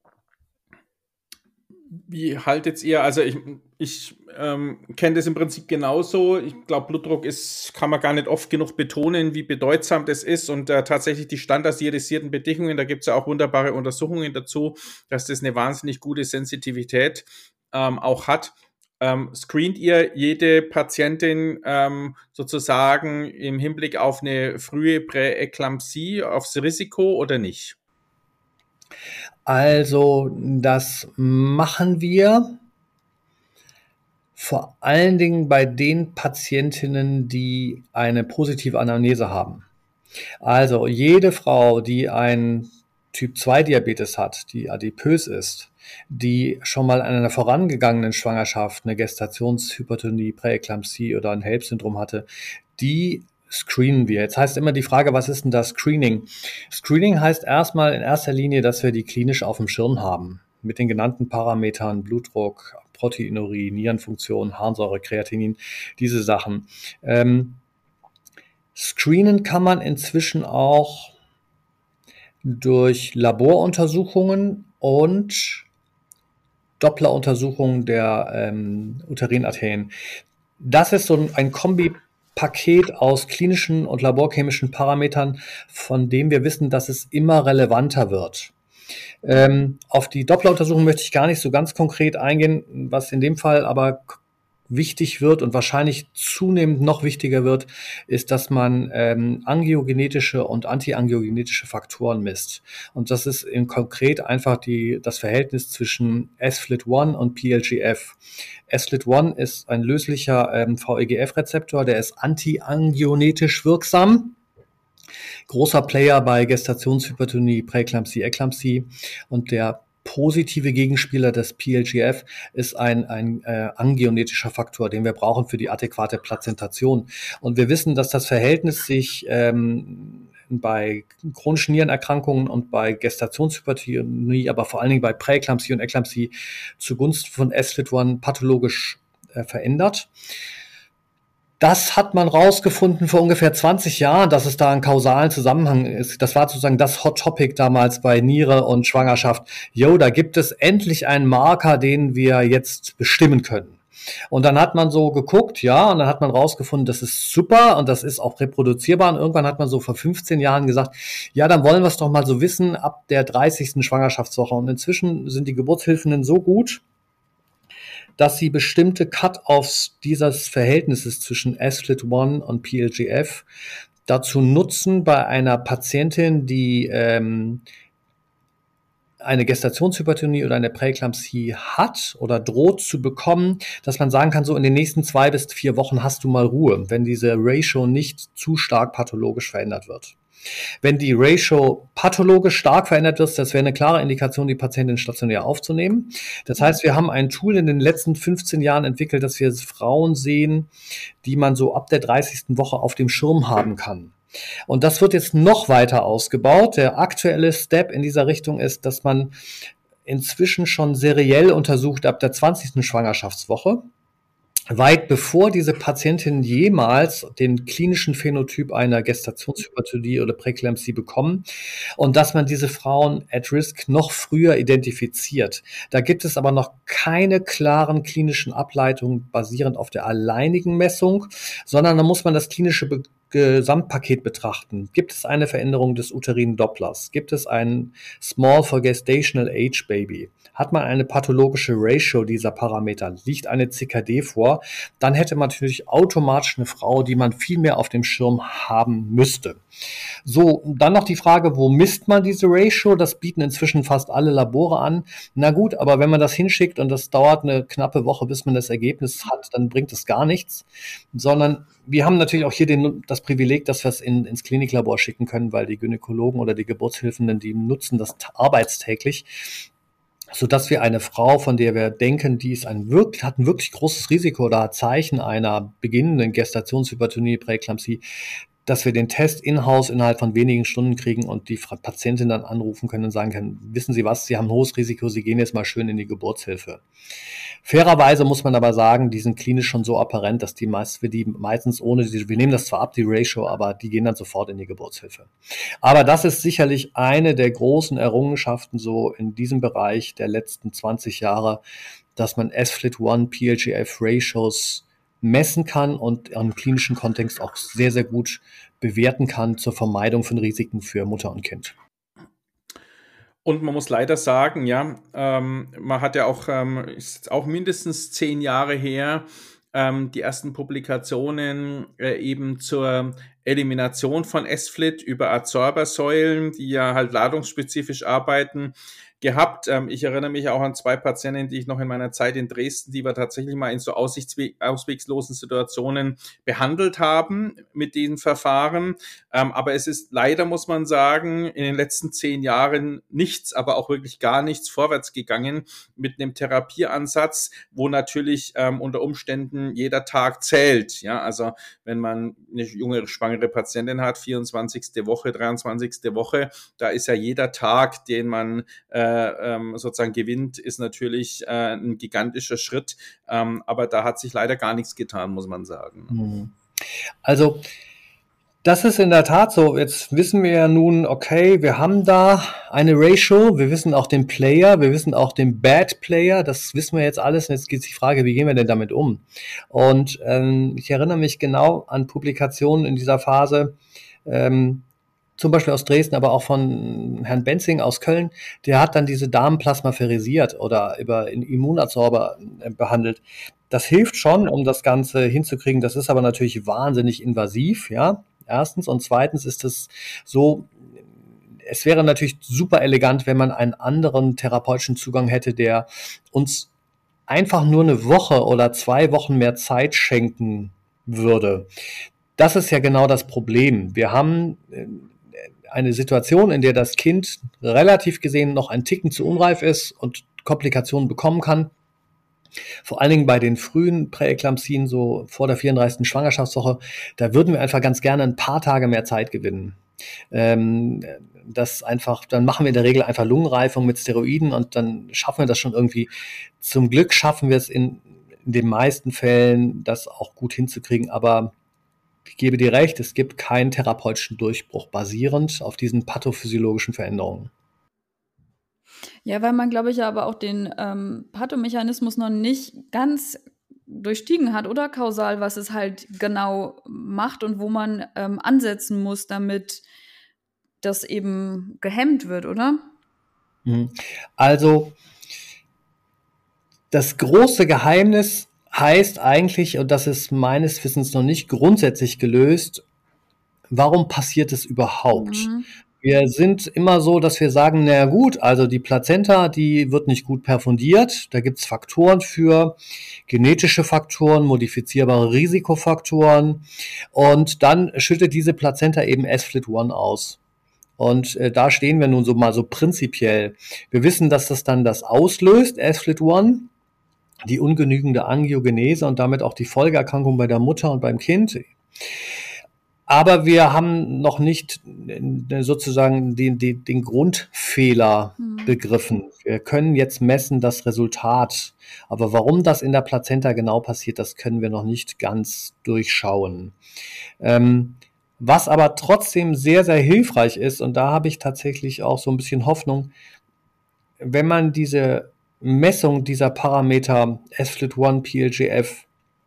Wie haltet ihr, also ich kenne das im Prinzip genauso. Ich glaube, Blutdruck kann man gar nicht oft genug betonen, wie bedeutsam das ist und tatsächlich die standardisierten Bedingungen, da gibt es ja auch wunderbare Untersuchungen dazu, dass das eine wahnsinnig gute Sensitivität auch hat. Screent ihr jede Patientin sozusagen im Hinblick auf eine frühe Präeklampsie, aufs Risiko oder nicht? Also das machen wir vor allen Dingen bei den Patientinnen, die eine positive Anamnese haben. Also jede Frau, die einen Typ-2-Diabetes hat, die adipös ist, die schon mal an einer vorangegangenen Schwangerschaft eine Gestationshypertonie, Präeklampsie oder ein HELLP-Syndrom hatte, die screenen wir. Jetzt heißt immer die Frage, was ist denn das Screening? Screening heißt erstmal in erster Linie, dass wir die klinisch auf dem Schirm haben. Mit den genannten Parametern, Blutdruck, Proteinurie, Nierenfunktion, Harnsäure, Kreatinin, diese Sachen. Screenen kann man inzwischen auch durch Laboruntersuchungen und Doppleruntersuchungen der Uterинarterien. Das ist so ein Kombipaket aus klinischen und laborchemischen Parametern, von dem wir wissen, dass es immer relevanter wird. Auf die Doppleruntersuchung möchte ich gar nicht so ganz konkret eingehen, was in dem Fall aber wichtig wird und wahrscheinlich zunehmend noch wichtiger wird, ist, dass man angiogenetische und antiangiogenetische Faktoren misst. Und das ist konkret einfach das Verhältnis zwischen SFLT1 und PLGF. SFLT1 ist ein löslicher VEGF-Rezeptor, der ist antiangionetisch wirksam. Großer Player bei Gestationshypertonie, Präeklampsie, Eklampsie, und der positive Gegenspieler des PLGF ist ein angiogenetischer Faktor, den wir brauchen für die adäquate Plazentation. Und wir wissen, dass das Verhältnis sich bei chronischen Nierenerkrankungen und bei Gestationshypertonie, aber vor allen Dingen bei Präeklampsie und Eklampsie zugunsten von SFLT1 pathologisch verändert. Das hat man rausgefunden vor ungefähr 20 Jahren, dass es da einen kausalen Zusammenhang ist. Das war sozusagen das Hot Topic damals bei Niere und Schwangerschaft. Da gibt es endlich einen Marker, den wir jetzt bestimmen können. Und dann hat man so geguckt, und dann hat man rausgefunden, das ist super und das ist auch reproduzierbar. Und irgendwann hat man so vor 15 Jahren gesagt, dann wollen wir es doch mal so wissen ab der 30. Schwangerschaftswoche. Und inzwischen sind die Geburtshilfenden so gut, dass sie bestimmte Cut-offs dieses Verhältnisses zwischen SFLT1 und PLGF dazu nutzen, bei einer Patientin, die eine Gestationshypertonie oder eine Präeklampsie hat oder droht zu bekommen, dass man sagen kann, so in den nächsten 2 bis 4 Wochen hast du mal Ruhe, wenn diese Ratio nicht zu stark pathologisch verändert wird. Wenn die Ratio pathologisch stark verändert wird, das wäre eine klare Indikation, die Patientin stationär aufzunehmen. Das heißt, wir haben ein Tool in den letzten 15 Jahren entwickelt, dass wir Frauen sehen, die man so ab der 30. Woche auf dem Schirm haben kann. Und das wird jetzt noch weiter ausgebaut. Der aktuelle Step in dieser Richtung ist, dass man inzwischen schon seriell untersucht ab der 20. Schwangerschaftswoche, weit bevor diese Patientinnen jemals den klinischen Phänotyp einer Gestationshypertonie oder Präeklampsie bekommen, und dass man diese Frauen at risk noch früher identifiziert. Da gibt es aber noch keine klaren klinischen Ableitungen basierend auf der alleinigen Messung, sondern da muss man das klinische Gesamtpaket betrachten. Gibt es eine Veränderung des uterinen Dopplers? Gibt es ein Small for Gestational Age Baby? Hat man eine pathologische Ratio dieser Parameter? Liegt eine CKD vor? Dann hätte man natürlich automatisch eine Frau, die man viel mehr auf dem Schirm haben müsste. So, dann noch die Frage, wo misst man diese Ratio? Das bieten inzwischen fast alle Labore an. Na gut, aber wenn man das hinschickt und das dauert eine knappe Woche, bis man das Ergebnis hat, dann bringt es gar nichts. Sondern wir haben natürlich auch hier das das Privileg, dass wir es ins Kliniklabor schicken können, weil die Gynäkologen oder die Geburtshilfenden, die nutzen das arbeitstäglich, sodass wir eine Frau, von der wir denken, die ist hat ein wirklich großes Risiko oder hat Zeichen einer beginnenden Gestationshypertonie, Präeklampsie, dass wir den Test in-house innerhalb von wenigen Stunden kriegen und die Patientin dann anrufen können und sagen können, wissen Sie was, Sie haben ein hohes Risiko, Sie gehen jetzt mal schön in die Geburtshilfe. Fairerweise muss man aber sagen, die sind klinisch schon so apparent, dass wir die meistens wir nehmen das zwar ab, die Ratio, aber die gehen dann sofort in die Geburtshilfe. Aber das ist sicherlich eine der großen Errungenschaften so in diesem Bereich der letzten 20 Jahre, dass man SFLT1, PLGF-Ratios messen kann und im klinischen Kontext auch sehr, sehr gut bewerten kann zur Vermeidung von Risiken für Mutter und Kind. Und man muss leider sagen, ja, man hat ja auch, ist auch mindestens 10 Jahre her, die ersten Publikationen eben zur Elimination von SFLT über Adsorbersäulen, die ja halt ladungsspezifisch arbeiten, gehabt. Ich erinnere mich auch an 2 Patienten, die ich noch in meiner Zeit in Dresden, die wir tatsächlich mal in so auswegslosen Situationen behandelt haben mit diesen Verfahren. Aber es ist leider, muss man sagen, in den letzten 10 Jahren nichts, aber auch wirklich gar nichts vorwärts gegangen mit einem Therapieansatz, wo natürlich unter Umständen jeder Tag zählt. Ja, also wenn man eine junge, schwangere Patientin hat, 24. Woche, 23. Woche, da ist ja jeder Tag, den man sozusagen gewinnt, ist natürlich ein gigantischer Schritt. Aber da hat sich leider gar nichts getan, muss man sagen. Also das ist in der Tat so. Jetzt wissen wir ja nun, okay, wir haben da eine Ratio, wir wissen auch den Player, wir wissen auch den Bad Player, das wissen wir jetzt alles. Und jetzt geht die Frage, wie gehen wir denn damit um? Und ich erinnere mich genau an Publikationen in dieser Phase, zum Beispiel aus Dresden, aber auch von Herrn Benzing aus Köln, der hat dann diese Damen plasmaferisiert oder über Immunadsorber behandelt. Das hilft schon, um das Ganze hinzukriegen. Das ist aber natürlich wahnsinnig invasiv, ja. Erstens. Und zweitens ist es so, es wäre natürlich super elegant, wenn man einen anderen therapeutischen Zugang hätte, der uns einfach nur eine Woche oder 2 Wochen mehr Zeit schenken würde. Das ist ja genau das Problem. Wir haben eine Situation, in der das Kind relativ gesehen noch ein Ticken zu unreif ist und Komplikationen bekommen kann. Vor allen Dingen bei den frühen Präeklampsien, so vor der 34. Schwangerschaftswoche, da würden wir einfach ganz gerne ein paar Tage mehr Zeit gewinnen. Dann machen wir in der Regel einfach Lungenreifung mit Steroiden und dann schaffen wir das schon irgendwie. Zum Glück schaffen wir es in den meisten Fällen, das auch gut hinzukriegen, aber ich gebe dir recht, es gibt keinen therapeutischen Durchbruch basierend auf diesen pathophysiologischen Veränderungen. Ja, weil man, glaube ich, aber auch den Pathomechanismus noch nicht ganz durchstiegen hat, oder kausal, was es halt genau macht und wo man ansetzen muss, damit das eben gehemmt wird, oder? Also, das große Geheimnis heißt eigentlich, und das ist meines Wissens noch nicht grundsätzlich gelöst, warum passiert es überhaupt? Wir sind immer so, dass wir sagen, na gut, also die Plazenta, die wird nicht gut perfundiert. Da gibt's Faktoren für, genetische Faktoren, modifizierbare Risikofaktoren. Und dann schüttet diese Plazenta eben SFLT1 aus. Und da stehen wir nun so mal so prinzipiell. Wir wissen, dass das dann das auslöst, SFLT1, die ungenügende Angiogenese und damit auch die Folgeerkrankung bei der Mutter und beim Kind. Aber wir haben noch nicht sozusagen den Grundfehler begriffen. Wir können jetzt messen das Resultat. Aber warum das in der Plazenta genau passiert, das können wir noch nicht ganz durchschauen. Was aber trotzdem sehr, sehr hilfreich ist, und da habe ich tatsächlich auch so ein bisschen Hoffnung, wenn man diese Messung dieser Parameter SFLT1, PLGF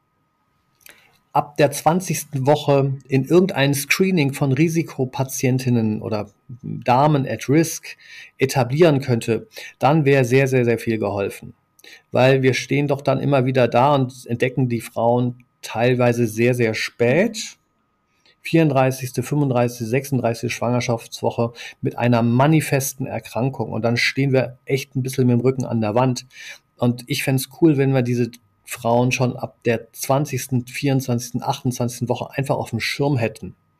ab der 20. Woche in irgendein Screening von Risikopatientinnen oder Damen at Risk etablieren könnte, dann wäre sehr, sehr, sehr viel geholfen. Weil wir stehen doch dann immer wieder da und entdecken die Frauen teilweise sehr, sehr spät, 34., 35., 36. Schwangerschaftswoche mit einer manifesten Erkrankung. Und dann stehen wir echt ein bisschen mit dem Rücken an der Wand. Und ich fände es cool, wenn wir diese Frauen schon ab der 20., 24., 28. Woche einfach auf dem Schirm hätten.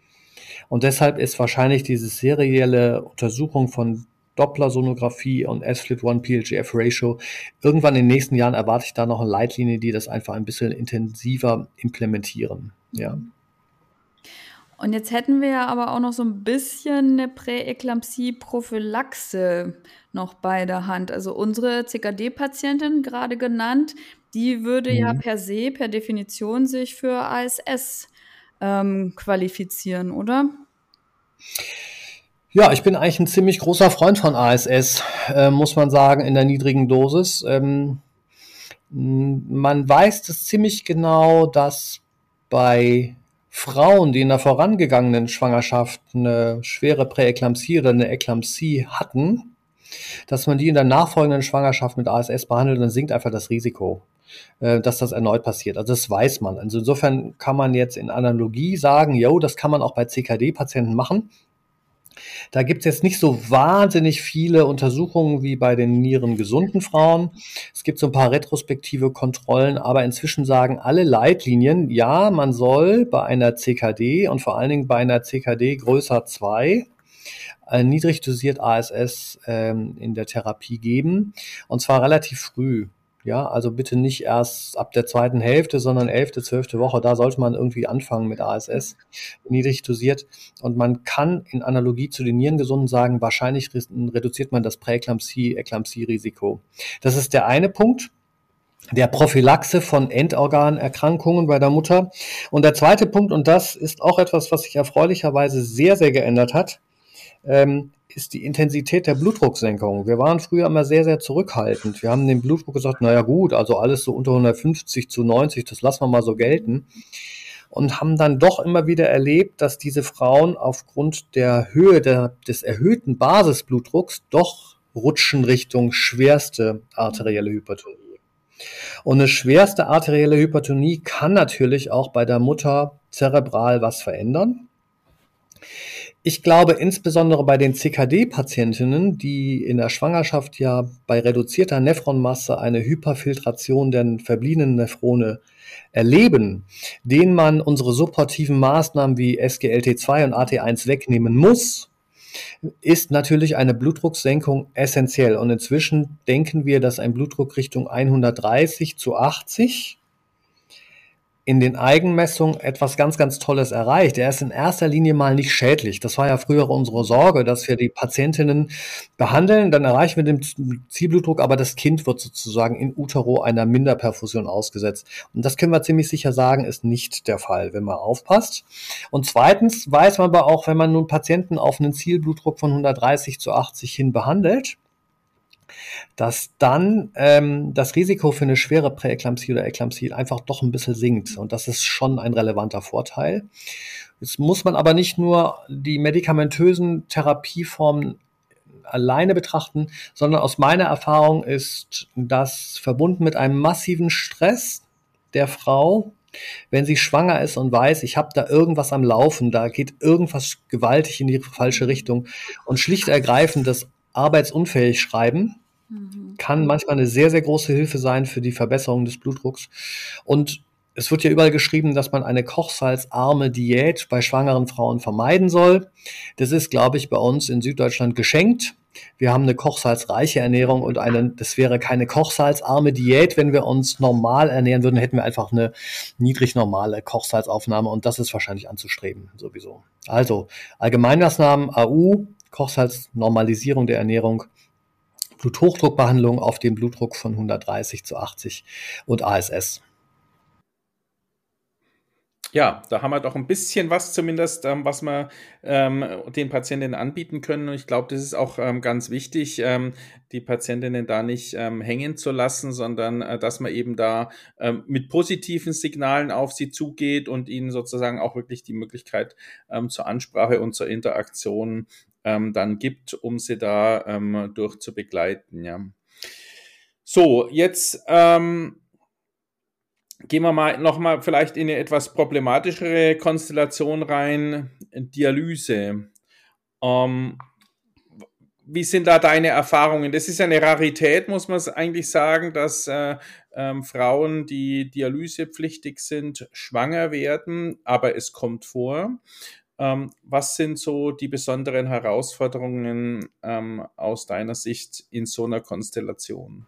Und deshalb ist wahrscheinlich diese serielle Untersuchung von Dopplersonographie und SFLT1-PLGF-Ratio irgendwann in den nächsten Jahren erwarte ich da noch eine Leitlinie, die das einfach ein bisschen intensiver implementieren. Ja. Und jetzt hätten wir ja aber auch noch so ein bisschen eine Präeklampsie-Prophylaxe noch bei der Hand. Also unsere CKD-Patientin gerade genannt, die würde ja per se, per Definition sich für ASS qualifizieren, oder? Ja, ich bin eigentlich ein ziemlich großer Freund von ASS, muss man sagen, in der niedrigen Dosis. Man weiß das ziemlich genau, dass bei Frauen, die in der vorangegangenen Schwangerschaft eine schwere Präeklampsie oder eine Eklampsie hatten, dass man die in der nachfolgenden Schwangerschaft mit ASS behandelt, dann sinkt einfach das Risiko, dass das erneut passiert. Also das weiß man. Also insofern kann man jetzt in Analogie sagen, jo, das kann man auch bei CKD-Patienten machen. Da gibt es jetzt nicht so wahnsinnig viele Untersuchungen wie bei den nierengesunden Frauen. Es gibt so ein paar retrospektive Kontrollen, aber inzwischen sagen alle Leitlinien, ja, man soll bei einer CKD und vor allen Dingen bei einer CKD größer 2 niedrig dosiert ASS in der Therapie geben, und zwar relativ früh. Ja, also bitte nicht erst ab der zweiten Hälfte, sondern 11., 12. Woche, da sollte man irgendwie anfangen mit ASS, niedrig dosiert. Und man kann in Analogie zu den Nierengesunden sagen, wahrscheinlich reduziert man das Präeklampsie-Eklampsie-Risiko. Das ist der eine Punkt der Prophylaxe von Endorganerkrankungen bei der Mutter. Und der zweite Punkt, und das ist auch etwas, was sich erfreulicherweise sehr, sehr geändert hat, ist die Intensität der Blutdrucksenkung. Wir waren früher immer sehr, sehr zurückhaltend. Wir haben dem Blutdruck gesagt, naja gut, also alles so unter 150/90, das lassen wir mal so gelten. Und haben dann doch immer wieder erlebt, dass diese Frauen aufgrund der Höhe des erhöhten Basisblutdrucks doch rutschen Richtung schwerste arterielle Hypertonie. Und eine schwerste arterielle Hypertonie kann natürlich auch bei der Mutter zerebral was verändern. Ich glaube, insbesondere bei den CKD-Patientinnen, die in der Schwangerschaft ja bei reduzierter Nephronmasse eine Hyperfiltration der verbliebenen Nephrone erleben, denen man unsere supportiven Maßnahmen wie SGLT2 und AT1 wegnehmen muss, ist natürlich eine Blutdrucksenkung essentiell. Und inzwischen denken wir, dass ein Blutdruck Richtung 130/80 in den Eigenmessungen etwas ganz, ganz Tolles erreicht. Er ist in erster Linie mal nicht schädlich. Das war ja früher unsere Sorge, dass wir die Patientinnen behandeln, dann erreichen wir den Zielblutdruck, aber das Kind wird sozusagen in utero einer Minderperfusion ausgesetzt. Und das können wir ziemlich sicher sagen, ist nicht der Fall, wenn man aufpasst. Und zweitens weiß man aber auch, wenn man nun Patienten auf einen Zielblutdruck von 130/80 hin behandelt, dass dann das Risiko für eine schwere Präeklampsie oder Eklampsie einfach doch ein bisschen sinkt. Und das ist schon ein relevanter Vorteil. Jetzt muss man aber nicht nur die medikamentösen Therapieformen alleine betrachten, sondern aus meiner Erfahrung ist das verbunden mit einem massiven Stress der Frau, wenn sie schwanger ist und weiß, ich habe da irgendwas am Laufen, da geht irgendwas gewaltig in die falsche Richtung, und schlicht ergreifend das arbeitsunfähig schreiben kann manchmal eine sehr, sehr große Hilfe sein für die Verbesserung des Blutdrucks. Und es wird ja überall geschrieben, dass man eine kochsalzarme Diät bei schwangeren Frauen vermeiden soll. Das ist, glaube ich, bei uns in Süddeutschland geschenkt. Wir haben eine kochsalzreiche Ernährung und das wäre keine kochsalzarme Diät. Wenn wir uns normal ernähren würden, hätten wir einfach eine niedrig normale Kochsalzaufnahme, und das ist wahrscheinlich anzustreben sowieso. Also Allgemeinmaßnahmen, AU, Kochsalznormalisierung der Ernährung, Bluthochdruckbehandlung auf den Blutdruck von 130/80 und ASS. Ja, da haben wir doch ein bisschen was zumindest, was wir den Patientinnen anbieten können. Und ich glaube, das ist auch ganz wichtig, die Patientinnen da nicht hängen zu lassen, sondern dass man eben da mit positiven Signalen auf sie zugeht und ihnen sozusagen auch wirklich die Möglichkeit zur Ansprache und zur Interaktion dann gibt, um sie da durch zu begleiten. Ja. So, jetzt gehen wir mal nochmal vielleicht in eine etwas problematischere Konstellation rein, Dialyse. Wie sind da deine Erfahrungen? Das ist ja eine Rarität, muss man eigentlich sagen, dass Frauen, die dialysepflichtig sind, schwanger werden, aber es kommt vor. Was sind so die besonderen Herausforderungen aus deiner Sicht in so einer Konstellation?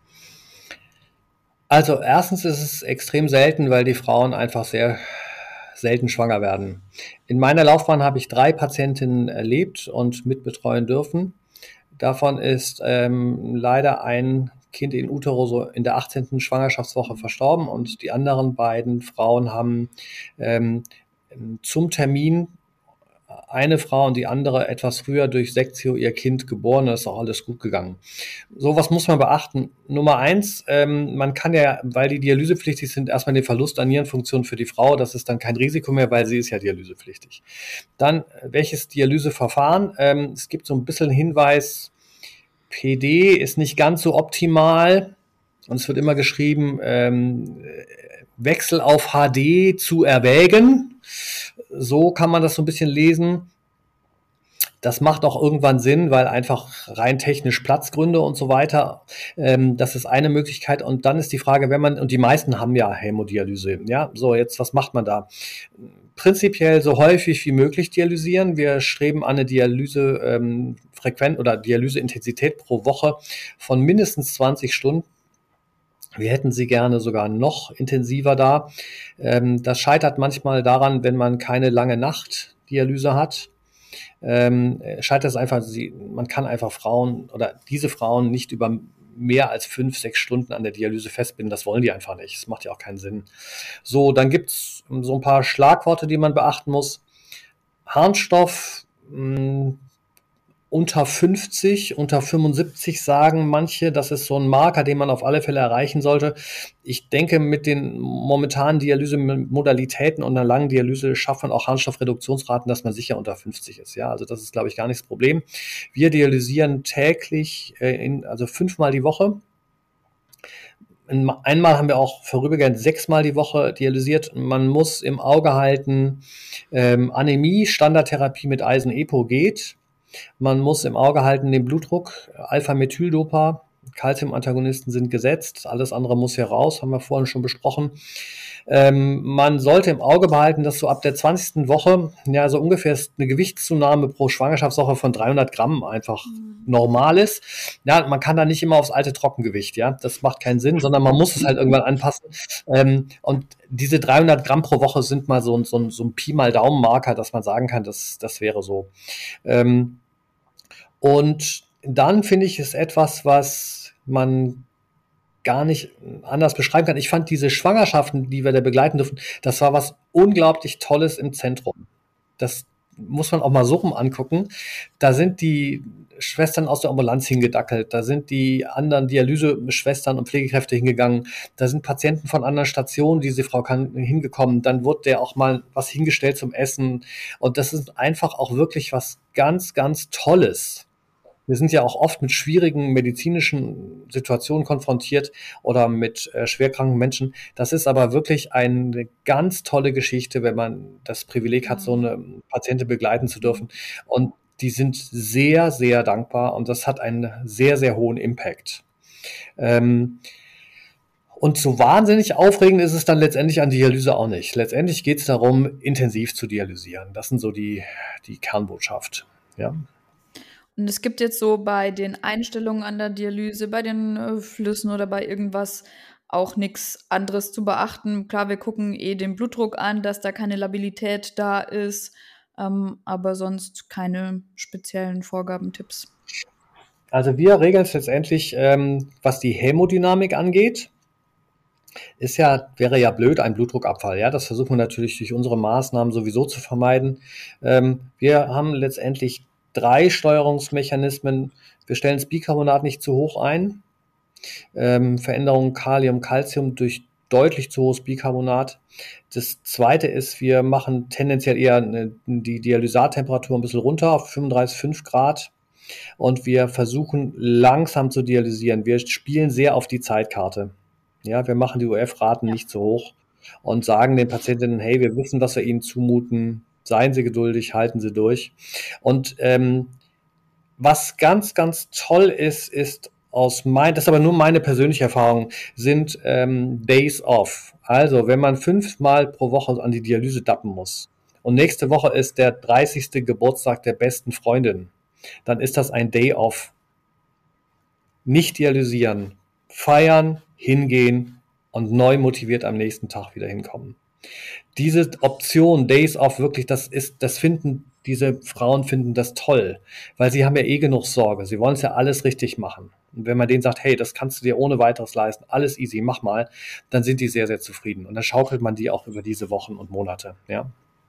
Also erstens ist es extrem selten, weil die Frauen einfach sehr selten schwanger werden. In meiner Laufbahn habe ich 3 Patientinnen erlebt und mitbetreuen dürfen. Davon ist leider ein Kind in utero so in der 18. Schwangerschaftswoche verstorben und die anderen beiden Frauen haben zum Termin, eine Frau und die andere etwas früher durch Sektio ihr Kind geboren, ist auch alles gut gegangen. So was muss man beachten. Nummer 1, man kann ja, weil die dialysepflichtig sind, erstmal den Verlust an Nierenfunktion für die Frau, das ist dann kein Risiko mehr, weil sie ist ja dialysepflichtig. Dann, welches Dialyseverfahren? Es gibt so ein bisschen Hinweis, PD ist nicht ganz so optimal und es wird immer geschrieben, Wechsel auf HD zu erwägen. So kann man das so ein bisschen lesen. Das macht auch irgendwann Sinn, weil einfach rein technisch Platzgründe und so weiter. Das ist eine Möglichkeit. Und dann ist die Frage, und die meisten haben ja Hämodialyse. Ja, so jetzt, was macht man da? Prinzipiell so häufig wie möglich dialysieren. Wir streben an eine Dialysefrequenz oder Dialyseintensität pro Woche von mindestens 20 Stunden. Wir hätten sie gerne sogar noch intensiver da. Das scheitert manchmal daran, wenn man keine lange Nacht-Dialyse hat. Scheitert es einfach, man kann einfach Frauen oder diese Frauen nicht über mehr als 5, 6 Stunden an der Dialyse festbinden. Das wollen die einfach nicht. Das macht ja auch keinen Sinn. So, dann gibt's so ein paar Schlagworte, die man beachten muss. Harnstoff, unter 50, unter 75 sagen manche, das ist so ein Marker, den man auf alle Fälle erreichen sollte. Ich denke, mit den momentanen Dialysemodalitäten und einer langen Dialyse schafft man auch Harnstoffreduktionsraten, dass man sicher unter 50 ist. Ja, also das ist, glaube ich, gar nicht das Problem. Wir dialysieren täglich, also 5-mal die Woche. Einmal haben wir auch vorübergehend 6-mal die Woche dialysiert. Man muss im Auge halten, Anämie, Standardtherapie mit Eisen-Epo geht. Man muss im Auge halten den Blutdruck, Alpha-Methyl-Dopa, Calcium-Antagonisten sind gesetzt, alles andere muss hier raus, haben wir vorhin schon besprochen. Man sollte im Auge behalten, dass so ab der 20. Woche, ja, so ungefähr ist eine Gewichtszunahme pro Schwangerschaftswoche von 300 Gramm einfach normal ist. Ja, man kann da nicht immer aufs alte Trockengewicht, ja, das macht keinen Sinn, sondern man muss es halt irgendwann anpassen. Und diese 300 Gramm pro Woche sind mal so ein Pi mal Daumen-Marker, dass man sagen kann, das wäre so. Und dann finde ich es etwas, was man gar nicht anders beschreiben kann. Ich fand diese Schwangerschaften, die wir da begleiten durften, das war was unglaublich Tolles im Zentrum. Das muss man auch mal so rum angucken. Da sind die Schwestern aus der Ambulanz hingedackelt, da sind die anderen Dialyse-Schwestern und Pflegekräfte hingegangen, da sind Patienten von anderen Stationen, diese Frau hingekommen, dann wurde der auch mal was hingestellt zum Essen und das ist einfach auch wirklich was ganz, ganz Tolles. Wir sind ja auch oft mit schwierigen medizinischen Situationen konfrontiert oder mit schwerkranken Menschen. Das ist aber wirklich eine ganz tolle Geschichte, wenn man das Privileg hat, so eine Patientin begleiten zu dürfen. Und die sind sehr, sehr dankbar und das hat einen sehr, sehr hohen Impact. Und so wahnsinnig aufregend ist es dann letztendlich an Dialyse auch nicht. Letztendlich geht es darum, intensiv zu dialysieren. Das sind so die Kernbotschaft. Ja. Und es gibt jetzt so bei den Einstellungen an der Dialyse, bei den Flüssen oder bei irgendwas auch nichts anderes zu beachten. Klar, wir gucken den Blutdruck an, dass da keine Labilität da ist, aber sonst keine speziellen Vorgaben, Tipps. Also wir regeln es letztendlich, was die Hämodynamik angeht. Wäre ja blöd, ein Blutdruckabfall. Ja, das versuchen wir natürlich durch unsere Maßnahmen sowieso zu vermeiden. Wir haben letztendlich 3 Steuerungsmechanismen. Wir stellen das Bicarbonat nicht zu hoch ein. Veränderung Kalium, Calcium durch deutlich zu hohes Bicarbonat. Das zweite ist, wir machen tendenziell eher die Dialysattemperatur ein bisschen runter auf 35,5 Grad. Und wir versuchen langsam zu dialysieren. Wir spielen sehr auf die Zeitkarte. Ja, wir machen die UF-Raten nicht zu hoch und sagen den Patientinnen, hey, wir wissen, was wir ihnen zumuten. Seien Sie geduldig, halten Sie durch. Und was ganz, ganz toll ist das ist aber nur meine persönliche Erfahrung, sind Days off. Also wenn man 5-mal pro Woche an die Dialyse dappen muss und nächste Woche ist der 30. Geburtstag der besten Freundin, dann ist das ein Day off. Nicht dialysieren, feiern, hingehen und neu motiviert am nächsten Tag wieder hinkommen. Diese Option Days off wirklich, diese Frauen finden das toll, weil sie haben ja eh genug Sorge. Sie wollen es ja alles richtig machen. Und wenn man denen sagt, hey, das kannst du dir ohne weiteres leisten, alles easy, mach mal, dann sind die sehr, sehr zufrieden. Und dann schaukelt man die auch über diese Wochen und Monate, ja.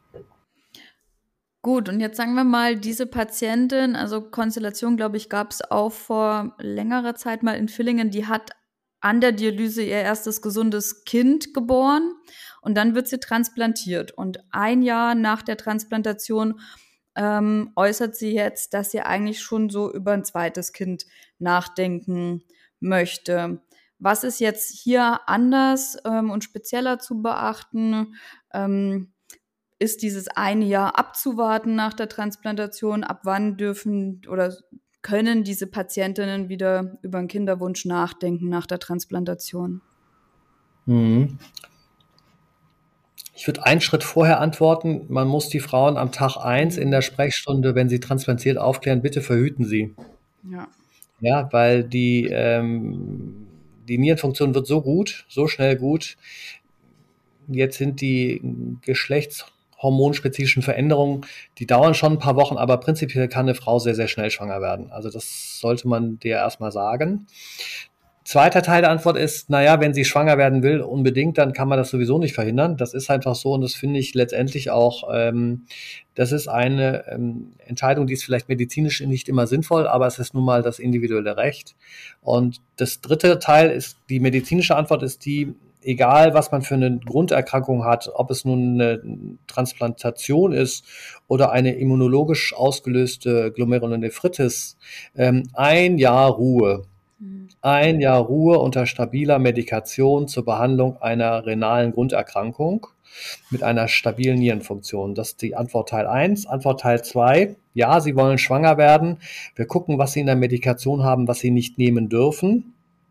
Gut, und jetzt sagen wir mal, diese Patientin, also Konstellation, glaube ich, gab es auch vor längerer Zeit mal in Villingen, die hat an der Dialyse ihr erstes gesundes Kind geboren und dann wird sie transplantiert. Und ein Jahr nach der Transplantation äußert sie jetzt, dass sie eigentlich schon so über ein zweites Kind nachdenken möchte. Was ist jetzt hier anders und spezieller zu beachten? Ist dieses eine Jahr abzuwarten nach der Transplantation? Ab wann dürfen oder können diese Patientinnen wieder über einen Kinderwunsch nachdenken nach der Transplantation? Ich würde einen Schritt vorher antworten. Man muss die Frauen am Tag 1 in der Sprechstunde, wenn sie transplantiert, aufklären, bitte verhüten Sie. Ja. Ja, weil die Nierenfunktion wird so gut, so schnell gut. Jetzt sind die geschlechtshormonspezifischen Veränderungen, die dauern schon ein paar Wochen, aber prinzipiell kann eine Frau sehr, sehr schnell schwanger werden. Also das sollte man dir erstmal sagen. Zweiter Teil der Antwort ist, naja, wenn sie schwanger werden will, unbedingt, dann kann man das sowieso nicht verhindern. Das ist einfach so und das finde ich letztendlich auch, das ist eine Entscheidung, die ist vielleicht medizinisch nicht immer sinnvoll, aber es ist nun mal das individuelle Recht. Und das dritte Teil ist, die medizinische Antwort ist die, egal was man für eine Grunderkrankung hat, ob es nun eine Transplantation ist oder eine immunologisch ausgelöste Glomerulonephritis, ein Jahr Ruhe. Ein Jahr Ruhe unter stabiler Medikation zur Behandlung einer renalen Grunderkrankung mit einer stabilen Nierenfunktion. Das ist die Antwort Teil 1. Antwort Teil 2. Ja, Sie wollen schwanger werden. Wir gucken, was Sie in der Medikation haben, was Sie nicht nehmen dürfen.